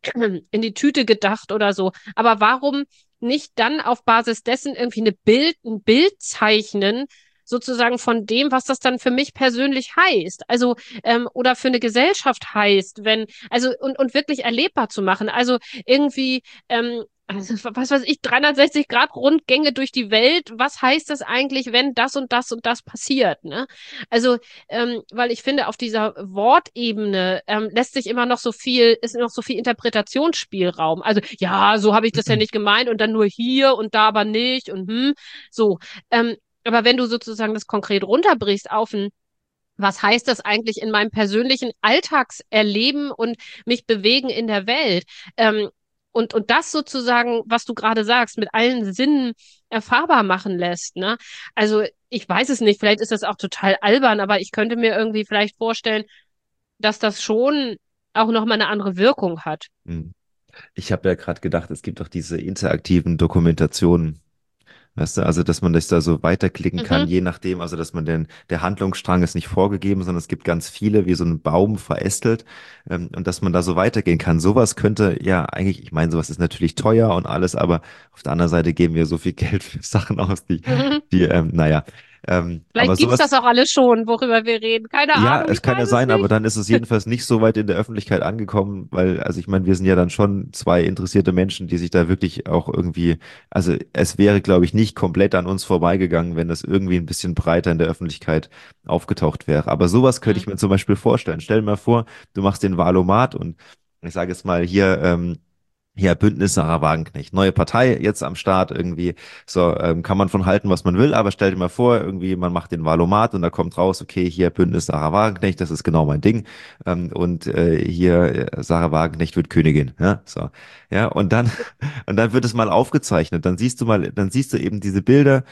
in die Tüte gedacht oder so. Aber warum nicht dann auf Basis dessen irgendwie ein Bild zeichnen, sozusagen von dem, was das dann für mich persönlich heißt? Also, oder für eine Gesellschaft heißt, wenn, also, und wirklich erlebbar zu machen. Also irgendwie, also, was weiß ich, 360 Grad Rundgänge durch die Welt. Was heißt das eigentlich, wenn das und das und das passiert, ne? Also, weil ich finde, auf dieser Wortebene lässt sich immer noch so viel, ist noch so viel Interpretationsspielraum. Also, ja, so habe ich das ja nicht gemeint und dann nur hier und da aber nicht und so. Aber wenn du sozusagen das konkret runterbrichst auf ein was heißt das eigentlich in meinem persönlichen Alltagserleben und mich bewegen in der Welt? Ähm, und das sozusagen, was du gerade sagst, mit allen Sinnen erfahrbar machen lässt, ne? Also ich weiß es nicht, vielleicht ist das auch total albern, aber ich könnte mir irgendwie vielleicht vorstellen, dass das schon auch nochmal eine andere Wirkung hat. Hm. Ich habe ja gerade gedacht, es gibt auch diese interaktiven Dokumentationen. Weißt du, also dass man das da so weiterklicken kann, Mhm. je nachdem, also dass man der Handlungsstrang ist nicht vorgegeben, sondern es gibt ganz viele, wie so ein Baum verästelt, und dass man da so weitergehen kann. Sowas könnte ja eigentlich, ich meine, sowas ist natürlich teuer und alles, aber auf der anderen Seite geben wir so viel Geld für Sachen aus, Mhm. naja, aber Vielleicht gibt's das sowas. auch alles schon, worüber wir reden. Keine Ja, Ahnung, es ich kann ja weiß es sein, aber nicht. dann ist es jedenfalls nicht so weit in der Öffentlichkeit angekommen, weil, also ich meine, wir sind ja dann schon zwei interessierte Menschen, die sich da wirklich auch irgendwie, also es wäre, glaube ich, nicht komplett an uns vorbeigegangen, wenn das irgendwie ein bisschen breiter in der Öffentlichkeit aufgetaucht wäre. Aber sowas könnte Mhm. ich mir zum Beispiel vorstellen. Stell dir mal vor, du machst den Wahlomat und ich sage jetzt mal hier Bündnis Sarah Wagenknecht, neue Partei jetzt am Start irgendwie. So, kann man von halten, was man will, aber stell dir mal vor, irgendwie man macht den Wahlomat und da kommt raus, okay, hier Bündnis Sarah Wagenknecht, das ist genau mein Ding. Hier Sarah Wagenknecht wird Königin, ja, so. Ja, und dann wird es mal aufgezeichnet. Dann siehst du eben diese Bilder,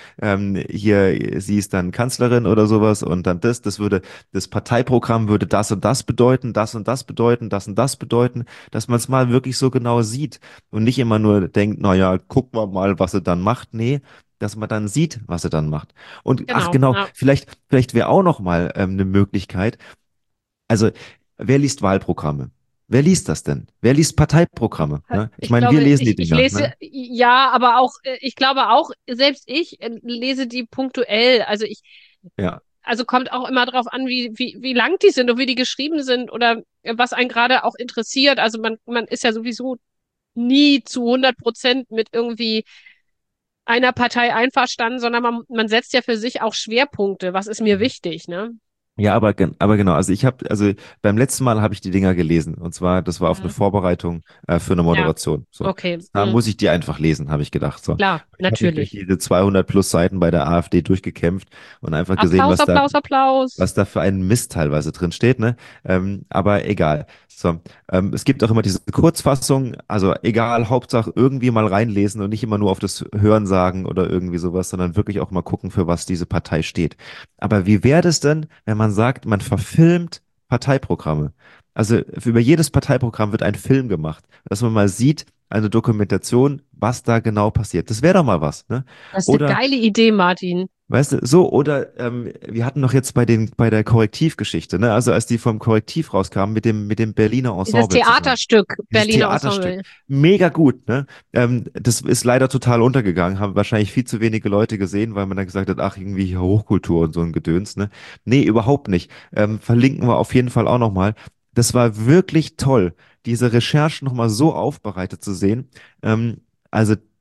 hier, sie ist dann Kanzlerin oder sowas und dann das Parteiprogramm würde das und das bedeuten, das und das bedeuten, das und das bedeuten, dass man es mal wirklich so genau sieht und nicht immer nur denkt, naja, gucken wir mal, was sie dann macht. Nee, dass man dann sieht, was sie dann macht. Und ach Genau, genau, ja. vielleicht wäre auch noch mal eine Möglichkeit. Also, wer liest Wahlprogramme? Wer liest das denn? Wer liest Parteiprogramme? Ne? Ich Ich meine, wir glaube, lesen die ich Dinger. lese, Ne? ja, aber auch, ich glaube auch, selbst ich lese die punktuell. Ja. Also kommt auch immer darauf an, wie lang die sind und wie die geschrieben sind oder was einen gerade auch interessiert. Also man ist ja sowieso nie zu 100% mit irgendwie einer Partei einverstanden, sondern man setzt ja für sich auch Schwerpunkte. Was ist mir wichtig, ne? Ja, aber genau, also beim letzten Mal habe ich die Dinger gelesen und zwar, das war auf eine Mhm. Vorbereitung für eine Ja, Moderation. So, okay. da Mhm. muss ich die einfach lesen, habe ich gedacht. So, Klar, ich habe mich durch natürlich. diese 200 plus Seiten bei der AfD durchgekämpft und einfach gesehen, Applaus, Applaus, Applaus. was da für ein Mist teilweise drin steht, ne? Aber egal. So, es gibt auch immer diese Kurzfassung, also egal, Hauptsache irgendwie mal reinlesen und nicht immer nur auf das Hören sagen oder irgendwie sowas, sondern wirklich auch mal gucken, für was diese Partei steht. Aber wie wäre es denn, wenn man sagt, man verfilmt Parteiprogramme? Also über jedes Parteiprogramm wird ein Film gemacht, dass man mal sieht, eine Dokumentation, was da genau passiert. Das wäre doch mal was, ne? Das ist eine Oder geile Idee, Martin. weißt du, so, oder wir hatten noch jetzt bei der Korrektivgeschichte, ne? Also als die vom Korrektiv rauskamen mit dem Berliner Dieses Ensemble zusammen. Theaterstück, Dieses Berliner Theaterstück. Ensemble. Mega gut, ne? Das ist leider total untergegangen, haben wahrscheinlich viel zu wenige Leute gesehen, weil man dann gesagt hat, ach, irgendwie hier Hochkultur und so ein Gedöns, ne? Nee, überhaupt nicht. Verlinken wir auf jeden Fall auch nochmal. Das war wirklich toll, diese Recherche nochmal so aufbereitet zu sehen. Also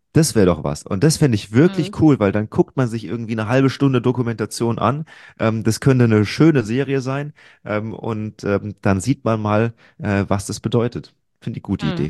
Das wäre doch was. Und das fände ich wirklich Mhm. cool, weil dann guckt man sich irgendwie eine halbe Stunde Dokumentation an. Das könnte eine schöne Serie sein. Und dann sieht man mal, was das bedeutet. Finde ich gute Mhm. Idee.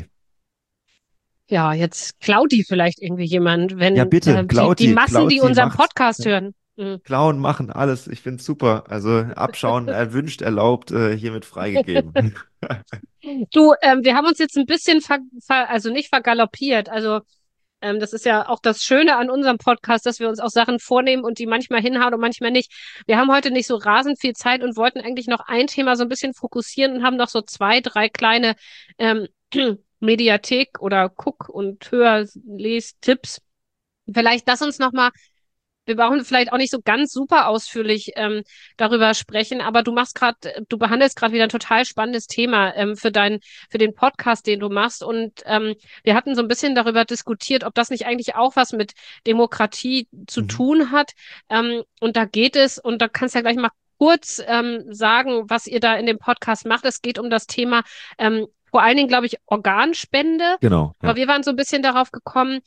Ja, jetzt klaut die vielleicht irgendwie jemand, Ja, wenn bitte, die Massen, die Klauti unseren macht. Podcast hören. Mhm. Klauen, machen, alles. Ich finde es super. Also abschauen, erwünscht, erlaubt, hiermit freigegeben. Du, wir haben uns jetzt ein bisschen also nicht vergaloppiert. Also das ist ja auch das Schöne an unserem Podcast, dass wir uns auch Sachen vornehmen und die manchmal hinhauen und manchmal nicht. Wir haben heute nicht so rasend viel Zeit und wollten eigentlich noch ein Thema so ein bisschen fokussieren und haben noch so zwei, drei kleine ähm, Mediathek oder Guck- und Hör-Les-Tipps. Vielleicht lass uns noch mal, wir brauchen vielleicht auch nicht so ganz super ausführlich darüber sprechen, aber du behandelst gerade wieder ein total spannendes Thema für den Podcast, den du machst. Und wir hatten so ein bisschen darüber diskutiert, ob das nicht eigentlich auch was mit Demokratie zu Mhm. tun hat. Und da geht es, und da kannst du ja gleich mal kurz sagen, was ihr da in dem Podcast macht. Es geht um das Thema vor allen Dingen, glaube ich, Organspende. Genau, Aber ja. wir waren so ein bisschen darauf gekommen,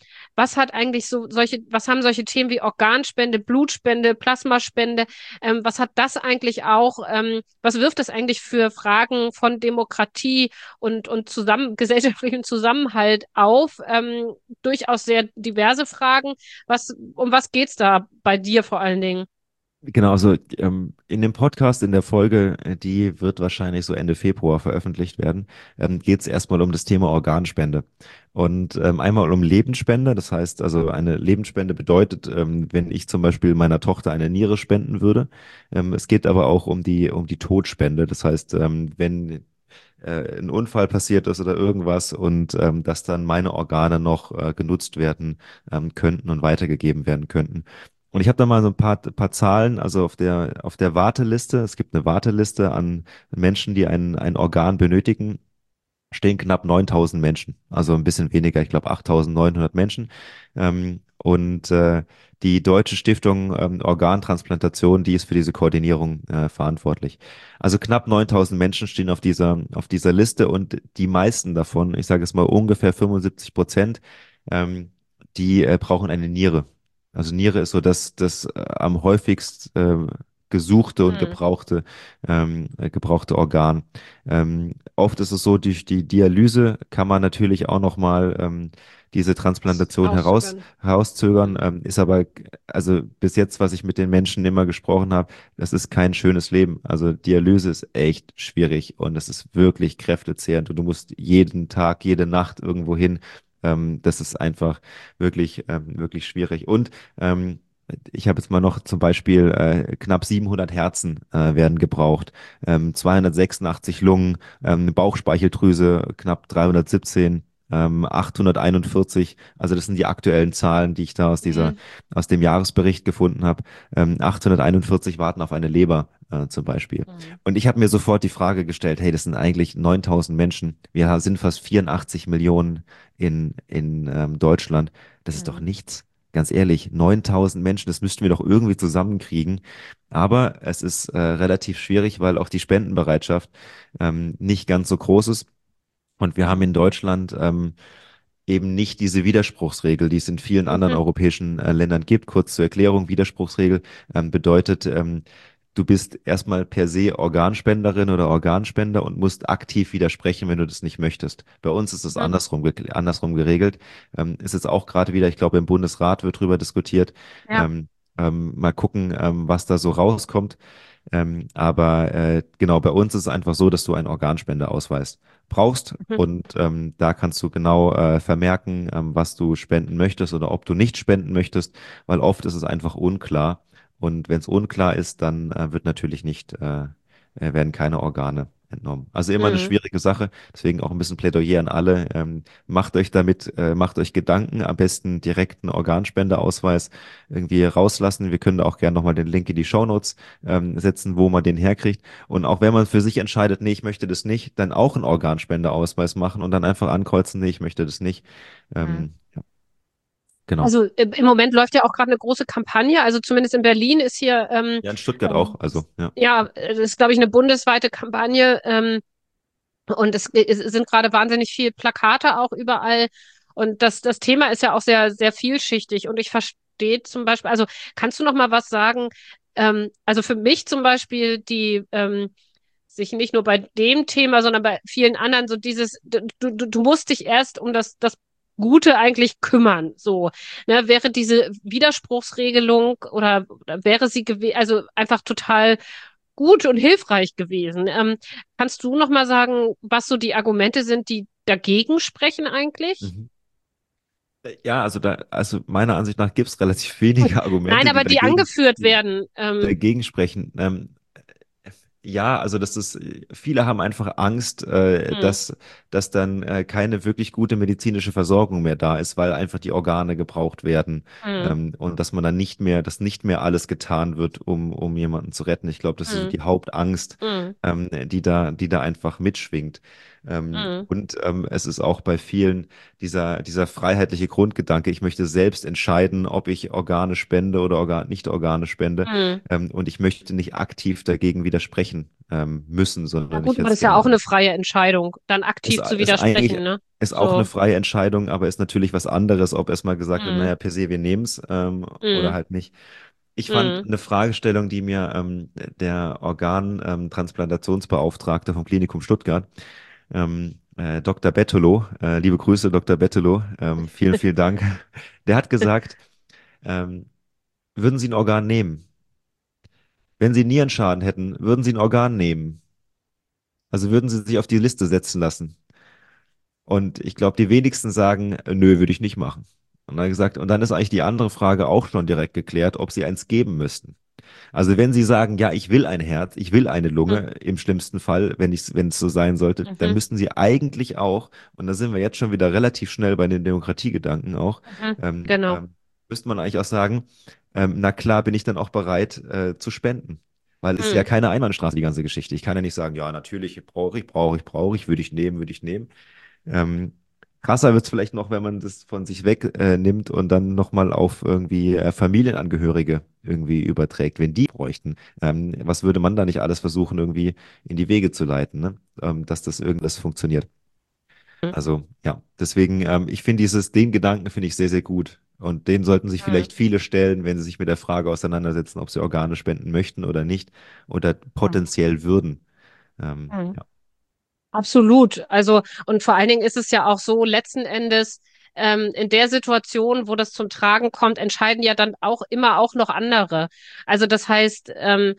was haben solche Themen wie Organspende, Blutspende, Plasmaspende, was hat das eigentlich auch, was wirft das eigentlich für Fragen von Demokratie und gesellschaftlichem Zusammenhalt auf? Durchaus sehr diverse Fragen. Um was geht's da bei dir vor allen Dingen? Genau, also in dem Podcast, in der Folge, die wird wahrscheinlich so Ende Februar veröffentlicht werden, geht es erstmal um das Thema Organspende. Und einmal um Lebensspende, das heißt also eine Lebensspende bedeutet, wenn ich zum Beispiel meiner Tochter eine Niere spenden würde. Es geht aber auch um die Todspende, das heißt, wenn ein Unfall passiert ist oder irgendwas und dass dann meine Organe noch genutzt werden könnten und weitergegeben werden könnten. Und ich habe da mal so paar Zahlen, also auf der Warteliste, es gibt eine Warteliste an Menschen, die ein Organ benötigen, stehen knapp 9000 Menschen, also ein bisschen weniger, ich glaube 8900 Menschen. Und die Deutsche Stiftung Organtransplantation, die ist für diese Koordinierung verantwortlich. Also knapp 9000 Menschen stehen auf dieser Liste und die meisten davon, ich sage es mal ungefähr 75%, ähm, die brauchen eine Niere. Also Niere ist so das am häufigst gesuchte und Hm. gebrauchte Organ. Oft ist es so, durch die Dialyse kann man natürlich auch nochmal diese Das Transplantation rauszögern. herauszögern, Hm. ist aber, also bis jetzt, was ich mit den Menschen immer gesprochen habe, das ist kein schönes Leben. Also Dialyse ist echt schwierig und es ist wirklich kräftezehrend und du musst jeden Tag, jede Nacht irgendwo hin. Das ist einfach wirklich schwierig. Und ich habe jetzt mal noch zum Beispiel knapp 700 Herzen werden gebraucht, 286 Lungen, Bauchspeicheldrüse knapp 317, 841, also das sind die aktuellen Zahlen, die ich da Hm. aus dem Jahresbericht gefunden habe. 841 warten auf eine Leber zum Beispiel. Hm. Und ich habe mir sofort die Frage gestellt, hey, das sind eigentlich 9000 Menschen. Wir sind fast 84 Millionen in Deutschland. Das ist doch Hm. nichts. Ganz ehrlich, 9000 Menschen, das müssten wir doch irgendwie zusammenkriegen. Aber es ist relativ schwierig, weil auch die Spendenbereitschaft nicht ganz so groß ist. Und wir haben in Deutschland eben nicht diese Widerspruchsregel, die es in vielen anderen Mhm. europäischen Ländern gibt. Kurz zur Erklärung, Widerspruchsregel bedeutet, du bist erstmal per se Organspenderin oder Organspender und musst aktiv widersprechen, wenn du das nicht möchtest. Bei uns ist es Mhm. andersrum geregelt. Ist jetzt auch gerade wieder, ich glaube, im Bundesrat wird drüber diskutiert. Ja. Ähm, mal gucken, was da so rauskommt. Aber genau, bei uns ist es einfach so, dass du einen Organspendeausweis brauchst Mhm. und da kannst du genau vermerken, was du spenden möchtest oder ob du nicht spenden möchtest, weil oft ist es einfach unklar. Und wenn es unklar ist, dann wird natürlich nicht, werden keine Organe entnommen. Also immer eine Mhm. schwierige Sache. Deswegen auch ein bisschen Plädoyer an alle. Macht euch Gedanken, am besten direkten Organspendeausweis irgendwie rauslassen. Wir können da auch gerne nochmal den Link in die Shownotes setzen, wo man den herkriegt. Und auch wenn man für sich entscheidet, nee, ich möchte das nicht, dann auch einen Organspendeausweis machen und dann einfach ankreuzen, nee, ich möchte das nicht. Mhm. Ja, genau. Also im Moment läuft ja auch gerade eine große Kampagne. Also zumindest in Berlin ist hier, Ja, in Stuttgart auch. Also, ja. ja, das ist, glaube ich, eine bundesweite Kampagne. Und es sind gerade wahnsinnig viele Plakate auch überall. Und das Thema ist ja auch sehr, sehr vielschichtig. Und ich verstehe zum Beispiel, also kannst du noch mal was sagen? Also für mich zum Beispiel, die sich nicht nur bei dem Thema, sondern bei vielen anderen so dieses, du musst dich erst um das Gute eigentlich kümmern. So, ne, wäre diese Widerspruchsregelung oder wäre sie gewesen, also einfach total gut und hilfreich gewesen. Kannst du noch mal sagen, was so die Argumente sind, die dagegen sprechen eigentlich? Mhm. Ja, also meiner Ansicht nach gibt es relativ wenige Nein, Argumente, aber die angeführt die werden. dagegen sprechen. Ja, also viele haben einfach Angst, Hm, dass dann keine wirklich gute medizinische Versorgung mehr da ist, weil einfach die Organe gebraucht werden, hm, und dass man dann dass nicht mehr alles getan wird, um jemanden zu retten. Ich glaube, das ist so hm, die Hauptangst, hm, die da einfach mitschwingt. hm, Und es ist auch bei vielen dieser freiheitliche Grundgedanke, ich möchte selbst entscheiden, ob ich Organe spende oder nicht Organe spende. hm. Und ich möchte nicht aktiv dagegen widersprechen müssen, Ja sondern gut, ich hätte aber das es ist ja auch gerne. eine freie Entscheidung, dann aktiv zu Ist eigentlich widersprechen, ne? ist auch eine So. freie Entscheidung, aber ist natürlich was anderes, ob erstmal gesagt wird, Hm, naja, per se, wir nehmen es, oder hm, halt nicht. Ich fand hm, eine Fragestellung, die mir der Transplantationsbeauftragte vom Klinikum Stuttgart, Dr. Bettolo, liebe Grüße, Dr. Bettolo, vielen, vielen Dank. Der hat gesagt, ähm, würden Sie ein Organ nehmen? Wenn Sie Nierenschaden hätten, würden Sie ein Organ nehmen? Also würden Sie sich auf die Liste setzen lassen? Und ich glaube, die wenigsten sagen, nö, würde ich nicht machen. Und dann hat er gesagt, und dann ist eigentlich die andere Frage auch schon direkt geklärt, ob Sie eins geben müssten. Also wenn Sie sagen, ja, ich will ein Herz, ich will eine hm, Lunge, im schlimmsten Fall, wenn es so sein sollte, dann mhm, müssten Sie eigentlich auch, und da sind wir jetzt schon wieder relativ schnell bei den Demokratiegedanken auch, mhm, ähm, genau. ähm, müsste man eigentlich auch sagen, na klar bin ich dann auch bereit zu spenden. Weil es ist ja Hm, keine Einbahnstraße, die ganze Geschichte. Ich kann ja nicht sagen, ja, natürlich brauche ich, würde ich nehmen. Ähm, Krasser wird es vielleicht noch, wenn man das von sich weg nimmt und dann nochmal auf irgendwie Familienangehörige irgendwie überträgt, wenn die bräuchten. Was würde man da nicht alles versuchen, irgendwie in die Wege zu leiten, ne? Dass das irgendwas funktioniert. Also ja, deswegen, ich finde den Gedanken finde ich sehr, sehr gut. Und den sollten sich hm, vielleicht viele stellen, wenn sie sich mit der Frage auseinandersetzen, ob sie Organe spenden möchten oder nicht oder hm, potenziell würden. hm. Ja. Absolut. Also, und vor allen Dingen ist es ja auch so, letzten Endes, in der Situation, wo das zum Tragen kommt, entscheiden ja dann auch immer auch noch andere. Also das heißt,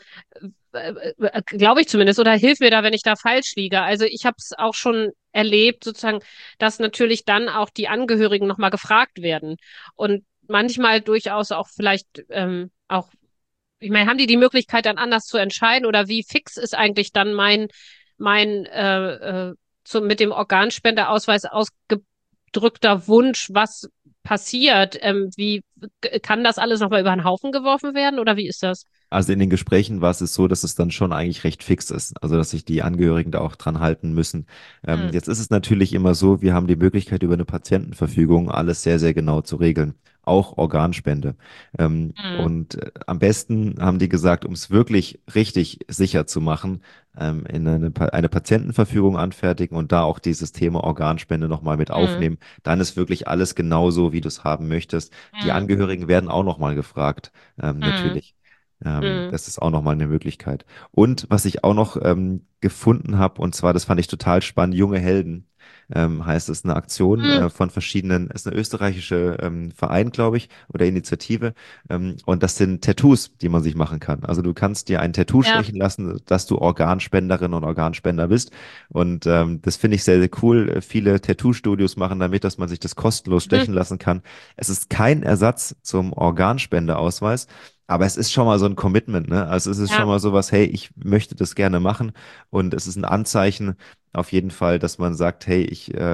glaube ich zumindest, oder hilf mir da, wenn ich da falsch liege. Also ich habe es auch schon erlebt, sozusagen, dass natürlich dann auch die Angehörigen nochmal gefragt werden. Und manchmal durchaus auch vielleicht auch, ich meine, haben die die Möglichkeit dann anders zu entscheiden oder wie fix ist eigentlich dann mein mit dem Organspenderausweis ausgedrückter Wunsch, was passiert? Kann das alles nochmal über den Haufen geworfen werden oder wie ist das? Also in den Gesprächen war es so, dass es dann schon eigentlich recht fix ist. Also dass sich die Angehörigen da auch dran halten müssen. Hm, Jetzt ist es natürlich immer so, wir haben die Möglichkeit über eine Patientenverfügung alles sehr, sehr genau zu regeln. Auch Organspende. hm, Am besten haben die gesagt, um es wirklich richtig sicher zu machen, eine Patientenverfügung anfertigen und da auch dieses Thema Organspende nochmal mit hm, aufnehmen. Dann ist wirklich alles genauso, wie du es haben möchtest. Die hm, Angehörigen werden auch nochmal gefragt, hm, natürlich. hm, Das ist auch nochmal eine Möglichkeit. Und was ich auch noch gefunden habe, und zwar, das fand ich total spannend, Junge Helden, heißt es, eine Aktion hm. von verschiedenen, ist eine österreichische Verein, glaube ich, oder Initiative. Und das sind Tattoos, die man sich machen kann. Also du kannst dir ein Tattoo Ja. stechen lassen, dass du Organspenderin und Organspender bist. Und das finde ich sehr, sehr cool. Viele Tattoo-Studios machen damit, dass man sich das kostenlos Hm, stechen lassen kann. Es ist kein Ersatz zum Organspendeausweis. Aber es ist schon mal so ein Commitment, ne? Also es ist schon ja. mal sowas, hey, ich möchte das gerne machen. Und es ist ein Anzeichen auf jeden Fall, dass man sagt, hey,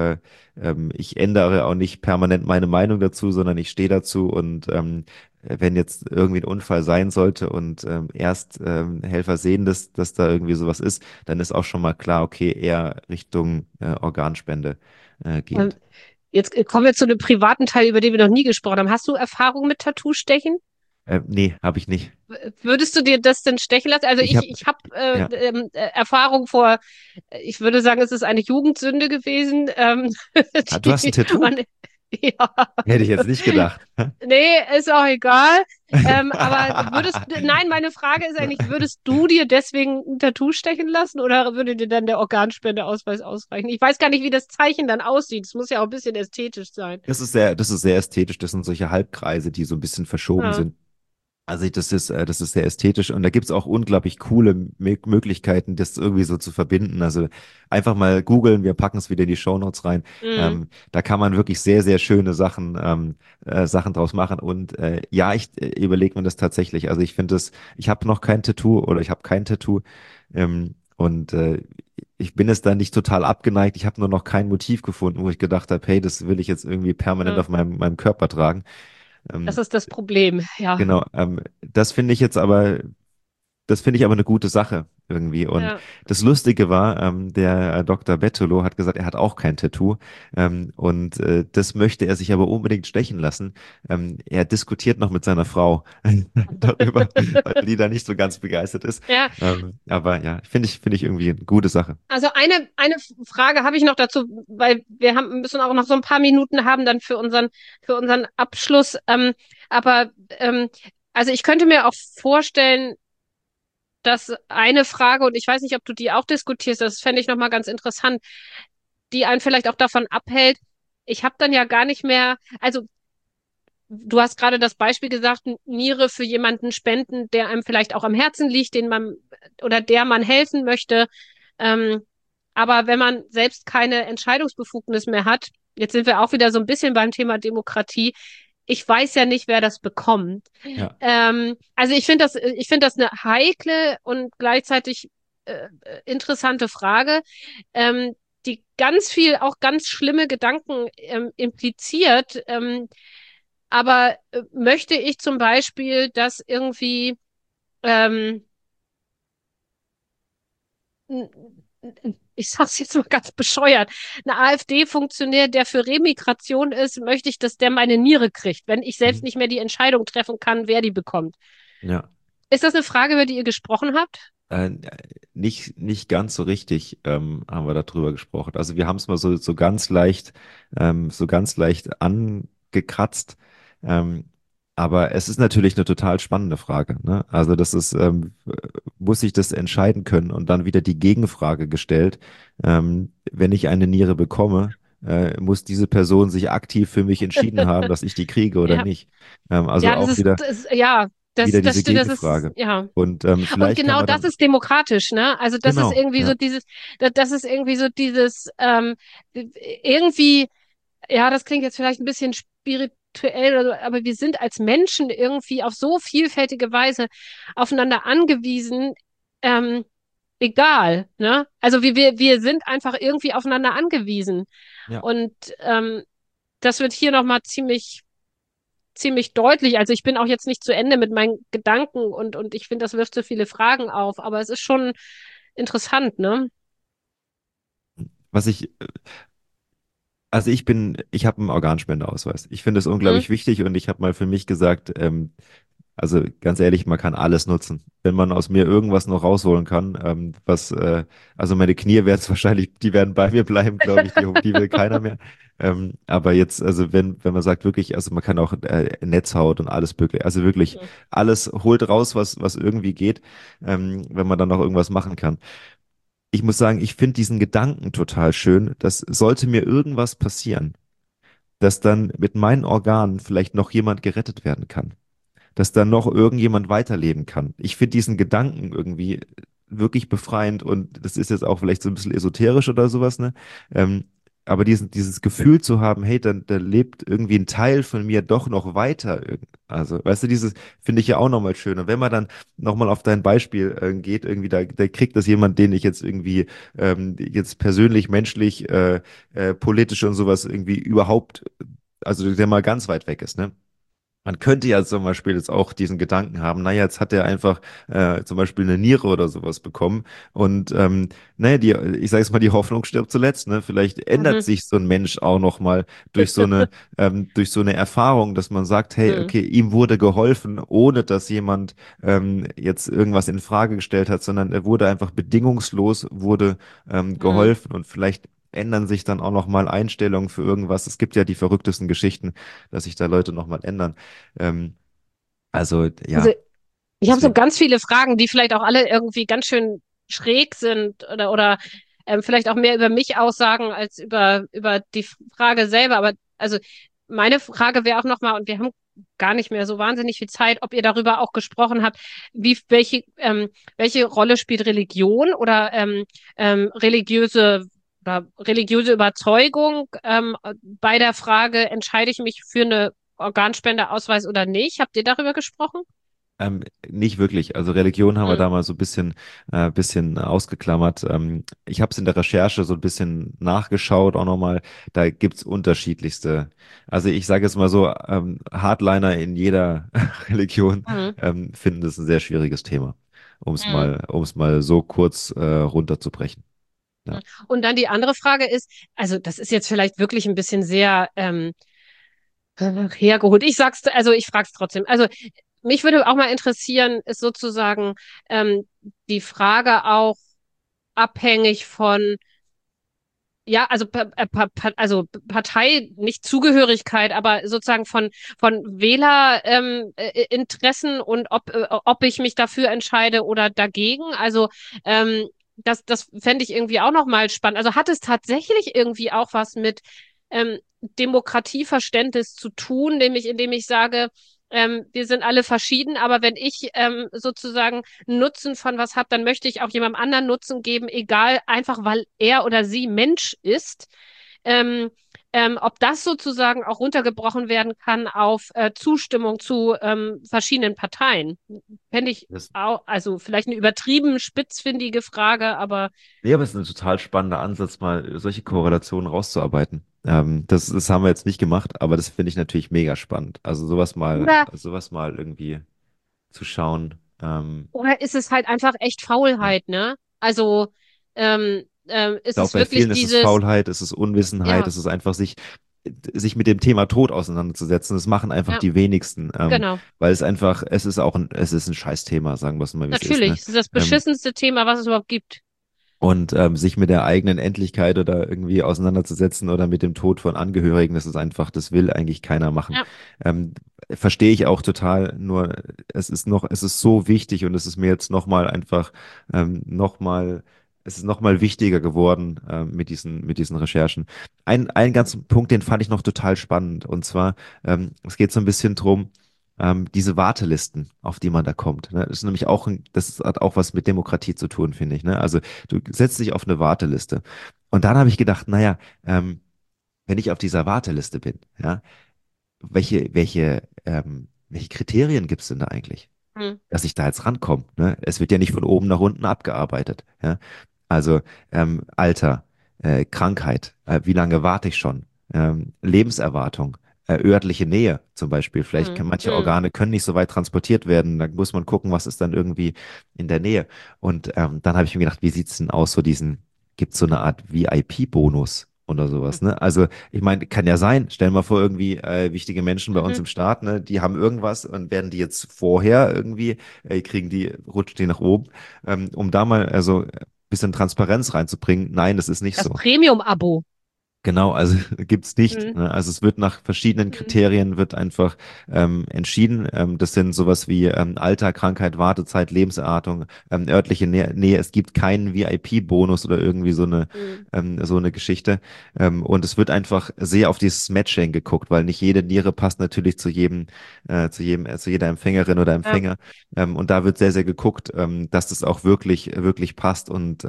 ich ändere auch nicht permanent meine Meinung dazu, sondern ich stehe dazu. Und wenn jetzt irgendwie ein Unfall sein sollte und erst Helfer sehen, dass da irgendwie sowas ist, dann ist auch schon mal klar, okay, eher Richtung Organspende Ähm, gehend. Jetzt kommen wir zu einem privaten Teil, über den wir noch nie gesprochen haben. Hast du Erfahrung mit Tattoo-Stechen? Nee, habe ich nicht. Würdest du dir das denn stechen lassen? Also Ich habe, ich habe ja. Erfahrung ich würde sagen, es ist eine Jugendsünde gewesen. Ah, du hast ein Tattoo? Und Ja. Hätte ich jetzt nicht gedacht. Nee, ist auch egal. Aber nein, meine Frage ist eigentlich, würdest du dir deswegen ein Tattoo stechen lassen oder würde dir dann der Organspendeausweis ausreichen? Ich weiß gar nicht, wie das Zeichen dann aussieht. Es muss ja auch ein bisschen ästhetisch sein. Das ist sehr ästhetisch. Das sind solche Halbkreise, die so ein bisschen verschoben Ja. sind. Also das ist sehr ästhetisch und da gibt's auch unglaublich coole Möglichkeiten, das irgendwie so zu verbinden. Also einfach mal googeln, wir packen es wieder in die Shownotes rein. Mhm. Da kann man wirklich sehr, sehr schöne Sachen draus machen. Und ja, ich überlege mir das tatsächlich. Also ich finde es, ich habe noch kein Tattoo oder ich habe kein Tattoo. Und ich bin es da nicht total abgeneigt. Ich habe nur noch kein Motiv gefunden, wo ich gedacht habe, hey, das will ich jetzt irgendwie permanent Ja. auf meinem Körper tragen. Das Ähm, ist das Problem, ja. Genau, das finde ich aber eine gute Sache irgendwie. Und Ja. das Lustige war, der Dr. Bettolo hat gesagt, er hat auch kein Tattoo. Und das möchte er sich aber unbedingt stechen lassen. Er diskutiert noch mit seiner Frau darüber, weil die da nicht so ganz begeistert ist. Ja, Aber ja, finde ich irgendwie eine gute Sache. also eine Frage habe ich noch dazu, weil wir haben, müssen auch noch so ein paar Minuten haben dann für unseren Abschluss. Aber also ich könnte mir auch vorstellen, dass eine Frage, und ich weiß nicht, ob du die auch diskutierst, das fände ich nochmal ganz interessant, die einen vielleicht auch davon abhält. Ich habe dann ja gar nicht mehr, also du hast gerade das Beispiel gesagt, Niere für jemanden spenden, der einem vielleicht auch am Herzen liegt, den man oder der man helfen möchte. Ähm, aber wenn man selbst keine Entscheidungsbefugnis mehr hat, jetzt sind wir auch wieder so ein bisschen beim Thema Demokratie. Ich weiß ja nicht, wer das bekommt. Ja. Also ich finde das eine heikle und gleichzeitig interessante Frage, die ganz viel, auch ganz schlimme Gedanken impliziert. Aber möchte ich zum Beispiel, dass irgendwie ähm, n- ich sag's jetzt mal ganz bescheuert, ein AfD-Funktionär, der für Remigration ist, möchte ich, dass der meine Niere kriegt, wenn ich selbst Mhm. nicht mehr die Entscheidung treffen kann, wer die bekommt. Ja. Ist das eine Frage, über die ihr gesprochen habt? Äh, nicht ganz so richtig haben wir darüber gesprochen. Also wir haben es mal so ganz leicht angekratzt. Ähm, aber es ist natürlich eine total spannende Frage, ne? Also muss ich das entscheiden können und dann wieder die Gegenfrage gestellt, wenn ich eine Niere bekomme, muss diese Person sich aktiv für mich entschieden haben, dass ich die kriege oder Ja, nicht. Also ja, auch ja, wieder das diese stimmt, das ist, Gegenfrage. ja. Und Und vielleicht kann genau man das dann, ist demokratisch, ne? Also das ist genau, irgendwie so ja. dieses, das ist irgendwie so dieses, irgendwie, ja, das klingt jetzt vielleicht ein bisschen spirituell oder so, aber wir sind als Menschen irgendwie auf so vielfältige Weise aufeinander angewiesen, ähm, egal, ne? Also wir sind einfach irgendwie aufeinander angewiesen. Ja. Und das wird hier nochmal ziemlich deutlich. Also ich bin auch jetzt nicht zu Ende mit meinen Gedanken und ich finde, das wirft so viele Fragen auf, aber es ist schon interessant, ne? Was ich, also ich habe einen Organspendeausweis. Ich finde es Hm? unglaublich wichtig und ich habe mal für mich gesagt, also ganz ehrlich, man kann alles nutzen. Wenn man aus mir irgendwas noch rausholen kann, also meine Knie werden es wahrscheinlich, die werden bei mir bleiben, glaube ich, die will keiner mehr. Aber jetzt, also wenn man sagt wirklich, also man kann auch Netzhaut und alles mögliche, also wirklich Hm. alles holt raus, was irgendwie geht, wenn man dann noch irgendwas machen kann. Ich muss sagen, ich finde diesen Gedanken total schön, dass sollte mir irgendwas passieren, dass dann mit meinen Organen vielleicht noch jemand gerettet werden kann, dass dann noch irgendjemand weiterleben kann. Ich finde diesen Gedanken irgendwie wirklich befreiend und das ist jetzt auch vielleicht so ein bisschen esoterisch oder sowas, ne? Ähm, aber dieses Gefühl zu haben, hey, da lebt irgendwie ein Teil von mir doch noch weiter. Also, weißt du, dieses finde ich ja auch nochmal schön. Und wenn man dann nochmal auf dein Beispiel geht, irgendwie, da kriegt das jemand, den ich jetzt irgendwie jetzt persönlich, menschlich, politisch und sowas irgendwie überhaupt, also der mal ganz weit weg ist, ne? Man könnte ja zum Beispiel jetzt auch diesen Gedanken haben, naja, jetzt hat er einfach zum Beispiel eine Niere oder sowas bekommen und naja, ich sage jetzt mal, die Hoffnung stirbt zuletzt, ne? Vielleicht ändert Mhm. sich so ein Mensch auch nochmal durch so eine Erfahrung, dass man sagt, hey, Hm. okay, ihm wurde geholfen, ohne dass jemand jetzt irgendwas in Frage gestellt hat, sondern er wurde einfach bedingungslos, wurde Hm. geholfen und vielleicht ändern sich dann auch nochmal Einstellungen für irgendwas. Es gibt ja die verrücktesten Geschichten, dass sich da Leute nochmal ändern. Ähm, also Also ja, ich habe so deswegen. ganz viele Fragen, die vielleicht auch alle irgendwie ganz schön schräg sind oder vielleicht auch mehr über mich aussagen als über die Frage selber. Aber also meine Frage wäre auch nochmal, und wir haben gar nicht mehr so wahnsinnig viel Zeit, ob ihr darüber auch gesprochen habt, welche Rolle spielt Religion oder religiöse Überzeugung bei der Frage, entscheide ich mich für eine Organspendeausweis oder nicht? Habt ihr darüber gesprochen? Nicht wirklich. Also Religion haben wir Hm. da mal so ein bisschen ausgeklammert. Ich habe es in der Recherche so ein bisschen nachgeschaut, auch nochmal. Da gibt's unterschiedlichste. Also ich sage jetzt mal so, Hardliner in jeder Religion Mhm. finden das ein sehr schwieriges Thema, Mhm. um es mal so kurz runterzubrechen. Ja. Mhm. Und dann die andere Frage ist, also das ist jetzt vielleicht wirklich ein bisschen sehr hergeholt. Ich frage es trotzdem. Also mich würde auch mal interessieren, ist sozusagen die Frage auch abhängig von, ja, also, also Partei, nicht Zugehörigkeit, aber sozusagen von Wählerinteressen Interessen und ob ich mich dafür entscheide oder dagegen. Also das fände ich irgendwie auch nochmal spannend. Also hat es tatsächlich irgendwie auch was mit Demokratieverständnis zu tun, nämlich indem ich sage, wir sind alle verschieden, aber wenn ich sozusagen Nutzen von was habe, dann möchte ich auch jemandem anderen Nutzen geben, egal, einfach weil er oder sie Mensch ist. Ähm, ob das sozusagen auch runtergebrochen werden kann auf Zustimmung zu verschiedenen Parteien. Fände ich Das, auch, also vielleicht eine übertrieben spitzfindige Frage, aber nee, aber es ist ein total spannender Ansatz, mal solche Korrelationen rauszuarbeiten. Das haben wir jetzt nicht gemacht, aber das finde ich natürlich mega spannend. Also oder, sowas mal irgendwie zu schauen. oder ist es halt einfach echt Ja. Faulheit, ne? Also Ich ist glaube, es bei wirklich vielen ist es dieses, Faulheit, es ist Unwissenheit, ja, es ist einfach sich mit dem Thema Tod auseinanderzusetzen. Das machen einfach ja, die wenigsten, genau. weil es ist ein Scheißthema, sagen wir es mal, wie es ist, Natürlich, ne? es ist das Ähm, beschissenste Thema, was es überhaupt gibt. Und sich mit der eigenen Endlichkeit oder irgendwie auseinanderzusetzen oder mit dem Tod von Angehörigen, das ist einfach, das will eigentlich keiner machen. Ja. Ähm, Verstehe ich auch total, nur es ist so wichtig und es ist mir jetzt nochmal einfach es ist nochmal wichtiger geworden mit diesen Recherchen. Einen ganzen Punkt, den fand ich noch total spannend. Und zwar, es geht so ein bisschen drum, diese Wartelisten, auf die man da kommt. Ne? Das ist nämlich das hat auch was mit Demokratie zu tun, finde ich. Ne? Also du setzt dich auf eine Warteliste. Und dann habe ich gedacht, naja, wenn ich auf dieser Warteliste bin, ja, welche Kriterien gibt es denn da eigentlich, Hm. dass ich da jetzt rankomme? Ne? Es wird ja nicht von oben nach unten abgearbeitet. Ja? Also Alter, Krankheit, wie lange warte ich schon? Lebenserwartung, örtliche Nähe zum Beispiel. Vielleicht Hm. kann manche Hm. Organe können nicht so weit transportiert werden. Da muss man gucken, was ist dann irgendwie in der Nähe. Und dann habe ich mir gedacht, wie sieht's denn aus, gibt es so eine Art VIP-Bonus oder sowas, ne? Also ich meine, kann ja sein, stellen wir vor, irgendwie wichtige Menschen bei uns Mhm. im Staat, ne, die haben irgendwas und werden die jetzt vorher irgendwie, rutschen die nach oben, um da mal also ein bisschen Transparenz reinzubringen. Nein, das ist nicht Das so. Premium-Abo. Genau, also gibt's nicht. Hm. Ne? Also es wird nach verschiedenen Hm. Kriterien wird einfach entschieden. Das sind sowas wie Alter, Krankheit, Wartezeit, Lebenserwartung, örtliche Nähe. Es gibt keinen VIP-Bonus oder irgendwie Hm. so eine Geschichte. Und es wird einfach sehr auf dieses Matching geguckt, weil nicht jede Niere passt natürlich zu jeder Empfängerin oder Ja. Empfänger. Und da wird sehr, sehr geguckt, dass das auch wirklich passt. Und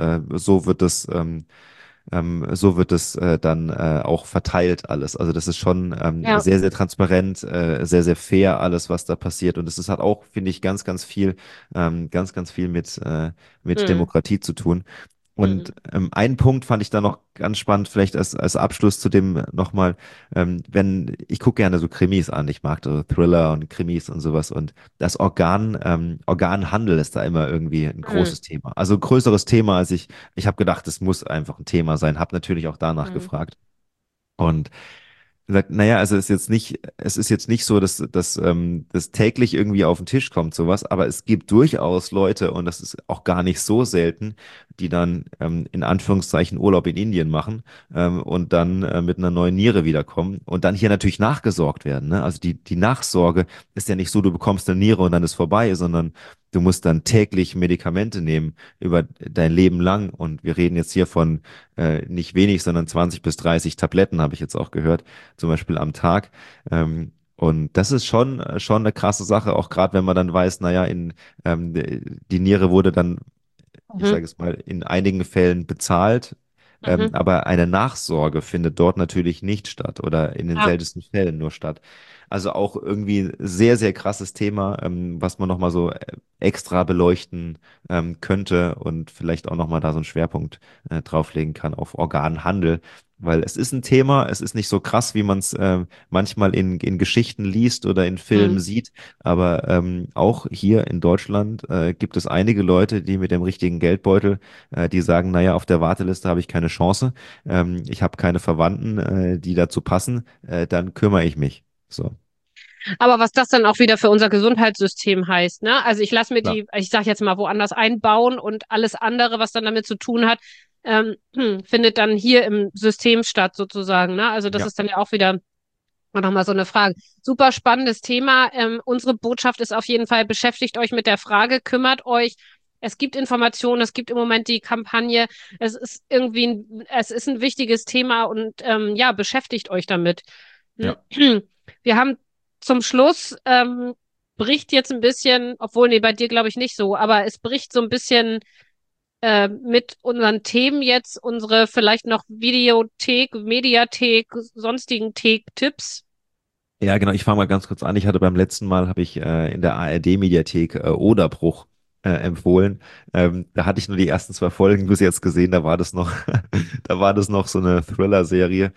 so wird es dann auch verteilt alles. Also das ist schon Ja. sehr, sehr transparent, sehr, sehr fair alles, was da passiert. Und es ist halt auch, finde ich, ganz viel mit Hm. Demokratie zu tun. Und Hm. einen Punkt fand ich da noch ganz spannend, vielleicht als Abschluss zu dem nochmal, wenn, ich gucke gerne so Krimis an, ich mag so Thriller und Krimis und sowas und das Organhandel ist da immer irgendwie ein Hm. großes Thema. Also ein größeres Thema, ich habe gedacht, es muss einfach ein Thema sein, habe natürlich auch danach Hm. gefragt. Und sagt, naja, also es ist jetzt nicht so, dass das täglich irgendwie auf den Tisch kommt, sowas, aber es gibt durchaus Leute, und das ist auch gar nicht so selten, die dann in Anführungszeichen Urlaub in Indien machen und dann mit einer neuen Niere wiederkommen und dann hier natürlich nachgesorgt werden. Ne? Also die Nachsorge ist ja nicht so, du bekommst eine Niere und dann ist vorbei, sondern du musst dann täglich Medikamente nehmen über dein Leben lang. Und wir reden jetzt hier von nicht wenig, sondern 20 bis 30 Tabletten, habe ich jetzt auch gehört, zum Beispiel am Tag. Und das ist schon eine krasse Sache, auch gerade wenn man dann weiß, naja, die Niere wurde dann, ich Mhm. sage es mal, in einigen Fällen bezahlt, Mhm. aber eine Nachsorge findet dort natürlich nicht statt oder in den Ja. seltensten Fällen nur statt. Also auch irgendwie sehr, sehr krasses Thema, was man nochmal so extra beleuchten könnte und vielleicht auch nochmal da so einen Schwerpunkt drauflegen kann auf Organhandel. Weil es ist ein Thema, es ist nicht so krass, wie man es manchmal in Geschichten liest oder in Filmen Mhm. sieht. Aber auch hier in Deutschland gibt es einige Leute, die mit dem richtigen Geldbeutel, die sagen, naja, auf der Warteliste habe ich keine Chance, ich habe keine Verwandten, die dazu passen, dann kümmere ich mich. So, Aber was das dann auch wieder für unser Gesundheitssystem heißt, ne? Also ich lasse mir klar. die, ich sage jetzt mal, woanders einbauen und alles andere, was dann damit zu tun hat, findet dann hier im System statt, sozusagen, ne? Also das Ja, ist dann ja auch wieder nochmal so eine Frage. Super spannendes Thema. Unsere Botschaft ist auf jeden Fall, beschäftigt euch mit der Frage, kümmert euch. Es gibt Informationen, es gibt im Moment die Kampagne. Es ist ein wichtiges Thema und ja, beschäftigt euch damit. ja. Wir haben zum Schluss, bricht jetzt ein bisschen, obwohl, nee, bei dir glaube ich nicht so, aber es bricht so ein bisschen mit unseren Themen jetzt, unsere vielleicht noch Videothek, Mediathek, sonstigen Thek-Tipps. Ja, genau. Ich fange mal ganz kurz an. Ich hatte beim letzten Mal, habe ich in der ARD-Mediathek Oderbruch empfohlen. Da hatte ich nur die ersten zwei Folgen bis jetzt gesehen. Da war das noch, da war das noch so eine Thriller-Serie.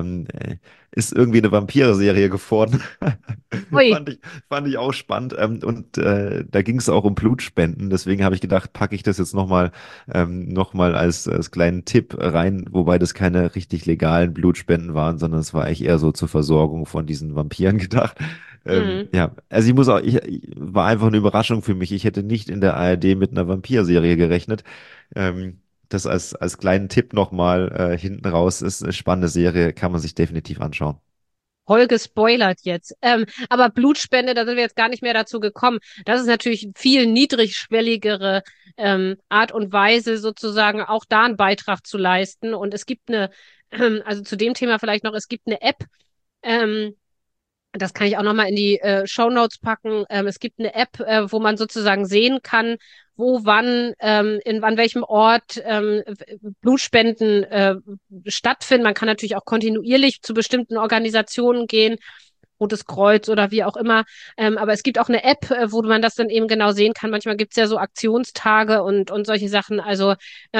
Ist irgendwie eine Vampire-Serie geworden. Ui. Fand ich, fand ich auch spannend. Und da ging es auch um Blutspenden. Deswegen habe ich gedacht, packe ich das jetzt noch mal als kleinen Tipp rein, wobei das keine richtig legalen Blutspenden waren, sondern es war eigentlich eher so zur Versorgung von diesen Vampiren gedacht. Mhm. Ja, also war einfach eine Überraschung für mich. Ich hätte nicht in der ARD mit einer Vampirserie gerechnet. Das als kleinen Tipp nochmal hinten raus ist eine spannende Serie, kann man sich definitiv anschauen. Voll gespoilert jetzt. Aber Blutspende, da sind wir jetzt gar nicht mehr dazu gekommen. Das ist natürlich viel niedrigschwelligere Art und Weise, sozusagen auch da einen Beitrag zu leisten. Und es gibt also zu dem Thema vielleicht noch, es gibt eine App, ähm, das kann ich auch nochmal in die Shownotes packen. Es gibt eine App, wo man sozusagen sehen kann, wo, wann, an welchem Ort Blutspenden stattfinden. Man kann natürlich auch kontinuierlich zu bestimmten Organisationen gehen. Rotes Kreuz oder wie auch immer. Aber es gibt auch eine App, wo man das dann eben genau sehen kann. Manchmal gibt es ja so Aktionstage und solche Sachen. Also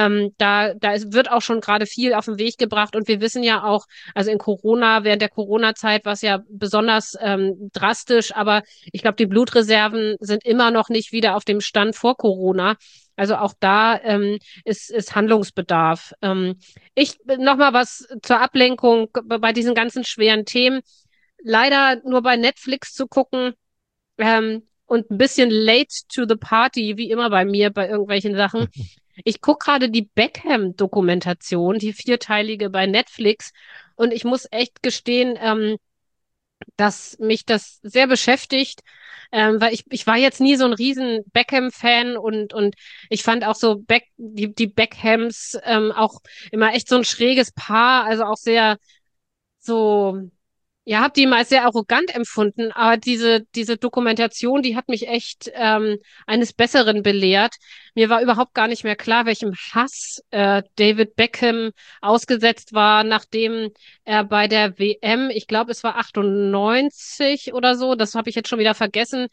wird auch schon gerade viel auf den Weg gebracht. Und wir wissen ja auch, also während der Corona-Zeit war es ja besonders drastisch, aber ich glaube, die Blutreserven sind immer noch nicht wieder auf dem Stand vor Corona. Also auch da ist Handlungsbedarf. Ich noch mal was zur Ablenkung bei diesen ganzen schweren Themen leider nur bei Netflix zu gucken und ein bisschen late to the party, wie immer bei mir bei irgendwelchen Sachen. Ich gucke gerade die Beckham-Dokumentation, die vierteilige bei Netflix. Und ich muss echt gestehen, dass mich das sehr beschäftigt, weil ich war jetzt nie so ein riesen Beckham-Fan und ich fand auch so die Beckhams auch immer echt so ein schräges Paar, also auch sehr so ja, hab die mal sehr arrogant empfunden, aber diese Dokumentation, die hat mich echt eines Besseren belehrt. Mir war überhaupt gar nicht mehr klar, welchem Hass David Beckham ausgesetzt war, nachdem er bei der WM, ich glaube, es war 98 oder so, das habe ich jetzt schon wieder vergessen,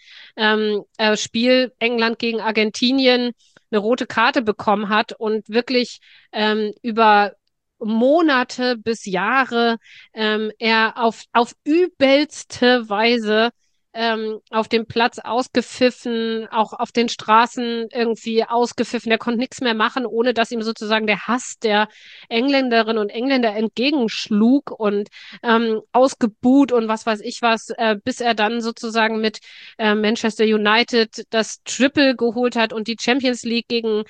Spiel England gegen Argentinien eine rote Karte bekommen hat und wirklich über Monate bis Jahre er auf übelste Weise auf dem Platz ausgepfiffen, auch auf den Straßen irgendwie ausgepfiffen. Der konnte nichts mehr machen, ohne dass ihm sozusagen der Hass der Engländerinnen und Engländer entgegenschlug und ausgebuht und was weiß ich was, bis er dann sozusagen mit Manchester United das Triple geholt hat und die Champions League gegen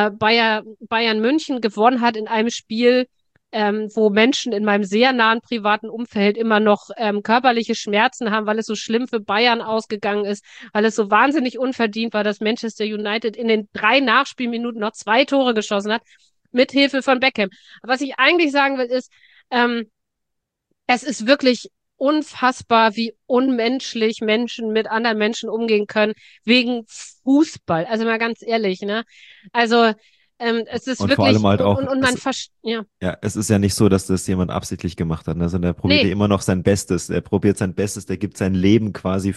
Bayern München gewonnen hat in einem Spiel, wo Menschen in meinem sehr nahen privaten Umfeld immer noch körperliche Schmerzen haben, weil es so schlimm für Bayern ausgegangen ist, weil es so wahnsinnig unverdient war, dass Manchester United in den 3 Nachspielminuten noch 2 Tore geschossen hat, mit Hilfe von Beckham. Was ich eigentlich sagen will, ist, ähm, es ist wirklich unfassbar, wie unmenschlich Menschen mit anderen Menschen umgehen können, wegen Fußball. Also mal ganz ehrlich, ne? Also, es ist Und vor allem wirklich, halt auch, und man, ja, ja, es ist ja nicht so, dass das jemand absichtlich gemacht hat, ne, sondern er probiert ja nee, immer noch sein Bestes. Er probiert sein Bestes, der gibt sein Leben quasi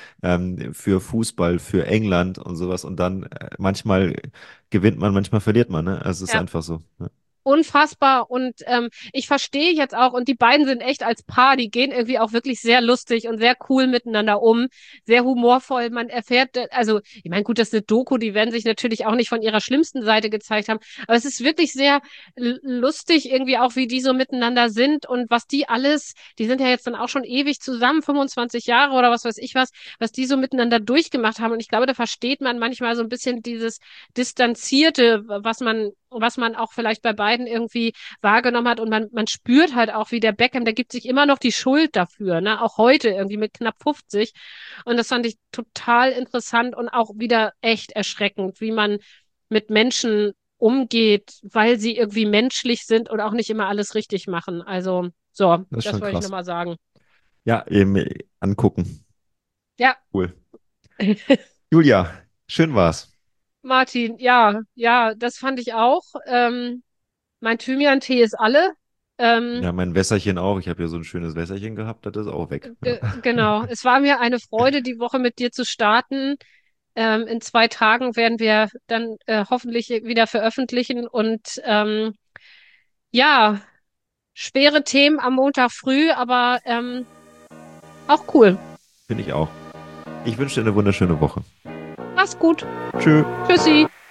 für Fußball, für England und sowas. Und dann manchmal gewinnt man, manchmal verliert man, ne? Also es ist ja. einfach so. Ne? Unfassbar und ich verstehe jetzt auch, und die beiden sind echt als Paar, die gehen irgendwie auch wirklich sehr lustig und sehr cool miteinander um, sehr humorvoll. Man erfährt, also ich meine, gut, das ist eine Doku, die werden sich natürlich auch nicht von ihrer schlimmsten Seite gezeigt haben, aber es ist wirklich sehr lustig irgendwie auch, wie die so miteinander sind und was die alles, die sind ja jetzt dann auch schon ewig zusammen, 25 Jahre oder was weiß ich was die so miteinander durchgemacht haben und ich glaube, da versteht man manchmal so ein bisschen dieses Distanzierte, was man auch vielleicht bei beiden irgendwie wahrgenommen hat. Und man spürt halt auch, wie der Beckham, der gibt sich immer noch die Schuld dafür, ne? Auch heute irgendwie mit knapp 50. Und das fand ich total interessant und auch wieder echt erschreckend, wie man mit Menschen umgeht, weil sie irgendwie menschlich sind und auch nicht immer alles richtig machen. Also, so, Das ist das schon wollte ich krass. nochmal sagen. Ja, eben angucken. Ja, Cool. Julia, schön war's. Martin, ja, ja, das fand ich auch. Mein Thymian-Tee ist alle. Ähm, Ja, mein Wässerchen auch. Ich habe ja so ein schönes Wässerchen gehabt, das ist auch weg. Ja. Genau. Es war mir eine Freude, die Woche mit dir zu starten. In 2 Tagen werden wir dann hoffentlich wieder veröffentlichen. Und ja, schwere Themen am Montag früh, aber auch cool. Finde ich auch. Ich wünsche dir eine wunderschöne Woche. Mach's gut. Tschö. Tschüssi.